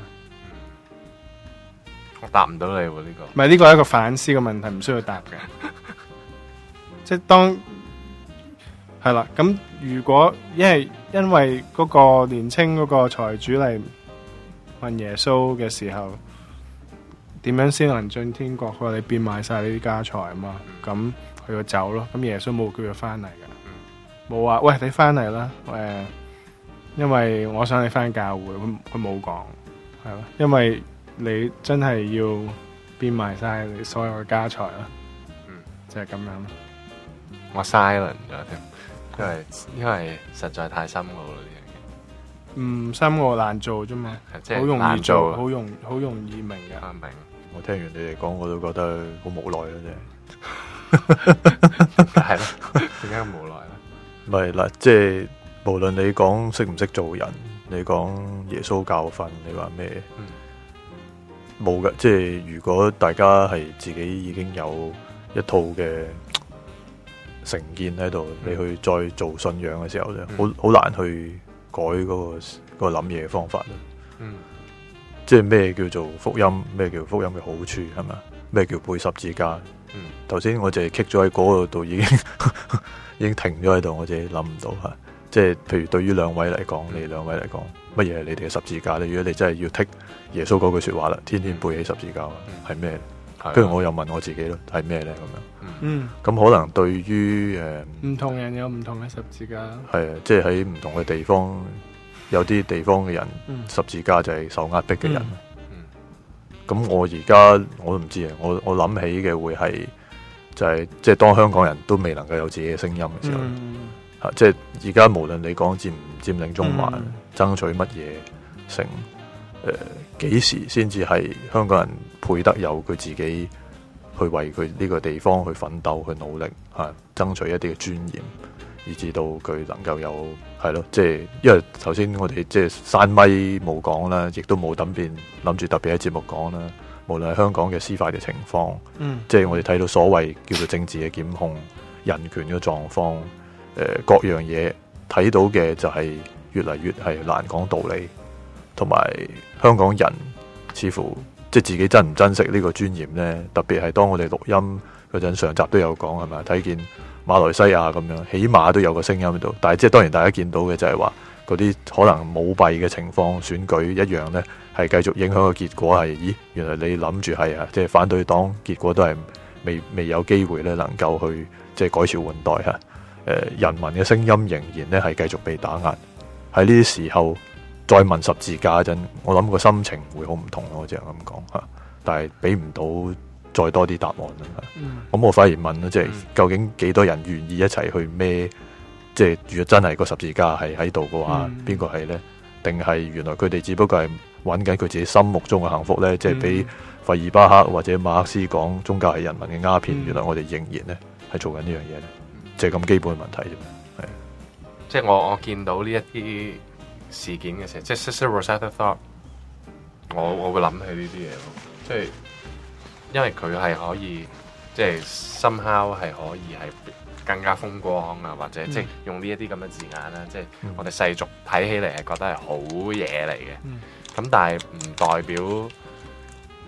我答唔到你喎呢個。 唔係，呢個係一個反思嘅問題，唔需要答嘅。即係當係啦，咁如果因為嗰個年青嗰個財主嚟問耶穌嘅時候，點樣先能進天國？佢話你變賣晒呢啲家財啊嘛，咁佢就走咯。咁耶穌冇叫佢翻嚟嘅，冇話喂你翻嚟啦，因為我想你翻教會，佢冇講，係咯，因為你真係要變埋晒你所有嘅家財啦，就係咁樣咯。 我 silent 咗添，因為實在太深奧啦呢樣嘢。唔深奧難做啫嘛， 即係好容易做，好容易明嘅。 明。 我聽完你哋講，我都覺得好無奈啦，真係。 係咯，點解咁無奈咧？ 唔係嗱，即係。無論你講識唔識做人，你講耶穌教訓，你話咩？冇嘅，即係如果大家係自己已經有一套嘅成見喺度，你去再做信仰嘅時候咧，好難去改嗰個諗嘢嘅方法啦。即係咩叫做福音？咩叫福音嘅好處係咪？咩叫背十字架？頭先我淨係棘咗喺嗰度，已經停咗喺度，我自己諗唔到吓。即係譬如對於兩位嚟講，你兩位嚟講，乜嘢係你哋嘅十字架咧？如果你真係要剔耶穌嗰句說話啦，天天背起十字架，係咩？跟住我又問我自己咯，係咩咧？咁樣，咁可能對於唔同人有唔同嘅十字架， 係啊，即係喺唔同嘅地方，有啲地方嘅人，十字架就係受壓迫嘅人。咁我而家我都唔知啊，我諗起嘅會係就係即係當香港人都未能夠有自己嘅聲音嘅時候。即係而家無論你講佔唔佔領中環，爭取乜嘢成，幾時先至係香港人配得有佢自己去為佢呢個地方去奮鬥去努力爭取一啲嘅尊嚴，以至到佢能夠有係咯，即係因為頭先我哋即係閂咪冇講啦，亦都冇諗住特別喺節目講啦。無論係香港嘅司法嘅情況，即係我哋睇到所謂叫做政治嘅檢控、人權嘅狀況。各樣嘢睇到嘅就係越嚟越係難講道理，同埋香港人似乎即係自己珍唔珍惜呢個尊嚴呢？特別係當我哋錄音嗰陣，上集都有講係咪？睇見馬來西亞咁樣，起碼都有個聲音喺度。但係即係當然大家見到嘅就係話嗰啲可能舞弊嘅情況，選舉一樣呢，係繼續影響個結果係，咦？原來你諗住係啊，即係反對黨結果都係未有機會咧，能夠去即係改朝換代嚇。人民嘅聲音仍然咧係繼續被打壓，喺呢啲時候再問十字架陣，我諗個心情會好唔同咯，我只係咁講吓，但係俾唔到再多啲答案啦。咁我反而問啦，即係究竟幾多人願意一齊去孭？即係如果真係個十字架係喺度嘅話，邊個係咧？定係原來佢哋只不過係揾緊佢自己心目中嘅幸福咧？即係俾費爾巴克或者馬克思講宗教係人民嘅鴉片，原來我哋仍然咧係做緊呢樣嘢咧？就係咁基本嘅問題啫，係。 即係我見到呢一啲事件嘅時候，即係 Sister Rosetta Tharpe， 我會諗起呢啲嘢咯。即係因為佢係可以，即係 somehow 係可以係更加風光啊，或者即係用呢一啲咁嘅字眼啦。即係我哋世俗睇起嚟係覺得係好嘢嚟嘅。咁但係唔代表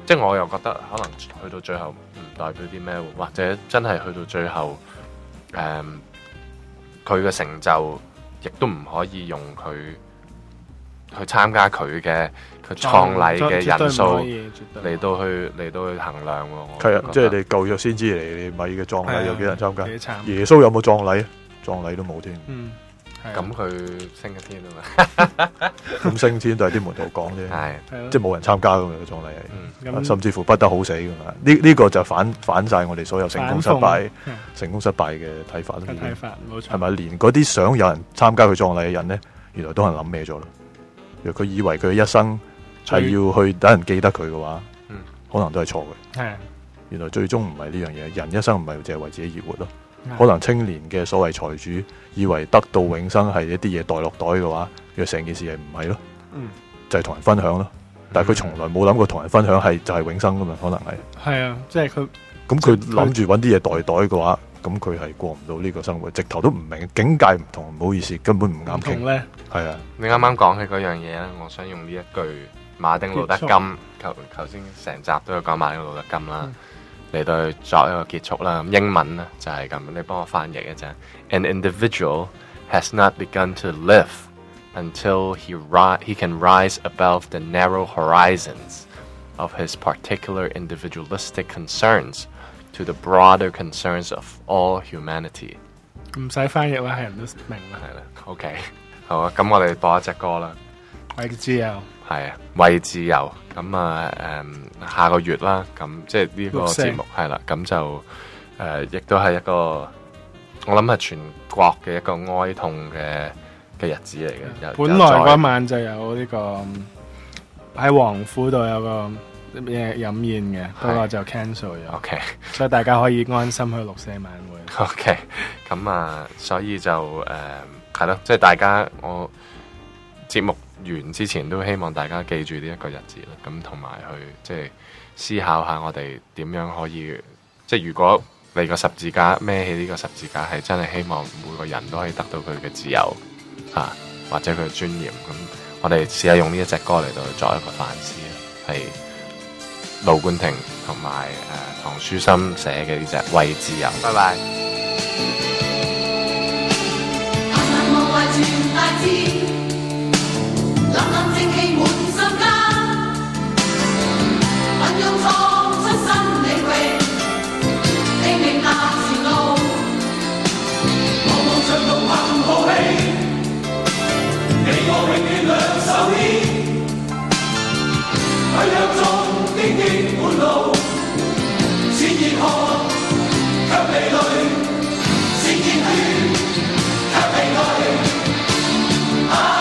即係我又覺得可能去到最後唔代表啲咩，或者真係去到最後，佢嘅成就亦都唔可以用佢去參加佢嘅創禮嘅人數嚟到去衡量喎。 係啊，即係你舊約先知嚟，你米嘅葬禮有幾人參加？耶穌有冇葬禮？葬禮都冇添。 咁佢升咗天啊嘛， 咁升天都係啲門徒講啫，即係冇人參加噶嘛個葬禮，甚至乎不得好死噶嘛。呢個就反晒我哋所有成功失敗嘅睇法啦。 睇法冇錯， 係咪連嗰啲想有人參加佢葬禮嘅人咧，原來都係諗咩咗咯？如果佢以為佢一生係要去等人記得佢嘅話，可能都係錯嘅。 係原來最終唔係呢樣嘢，人一生唔係淨係為自己而活咯。可能青年嘅所謂財主以為得到永生係一啲嘢袋落袋嘅話，若成件事係唔係咯？就係同人分享咯。但係佢從來冇諗過同人分享係就係永生噶嘛？可能係啊，即係佢咁佢諗住揾啲嘢袋嘅話，咁佢係過唔到呢個生活，直頭都唔明境界唔同，唔好意思，根本唔啱傾咧。係啊， 你啱啱講起嗰樣嘢咧，我想用呢一句馬丁路德金，頭先成集都有講馬丁路德金啦。嚟到去作一個結束啦，英文咧就係咁，你幫我翻譯一陣。An individual has not begun to live until he can rise above the narrow horizons of his particular individualistic concerns to the broader concerns of all humanity。 唔使翻譯啦，係人都明啦。 係啦 ，OK， 好啊，咁我哋播一隻歌啦， 為自由。 係啊，為自由。咁啊，下個月啦，咁即係呢個節目係啦，咁就亦都係一個，我諗係全國嘅一個哀痛嘅日子嚟嘅。 本來嗰晚就有呢個喺王府度有個嘢飲宴嘅，不過就 cancel 咗。 OK， 所以大家可以安心去六四晚會。 OK， 咁啊，所以就係咯，即係大家我節目完之前都希望大家記住呢一個日子啦，咁同埋去即係思考下我哋點樣可以，即係如果你個十字架孭起呢個十字架係真係希望每個人都可以得到佢嘅自由或者佢嘅尊嚴，咁我哋試下用呢一隻歌嚟到作一個反思，係盧冠廷同埋唐書琛寫嘅呢隻《為自由》。拜拜。冷冷正氣滿心間，奮勇創出新領域，拼命踏前路，茫茫長路憑豪氣，你我永遠兩手牽，去向中荊棘滿路，先熱汗卻疲累，先熱血卻疲累。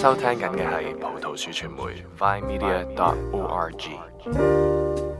收聽緊嘅係葡萄樹傳媒 VineMedia.org。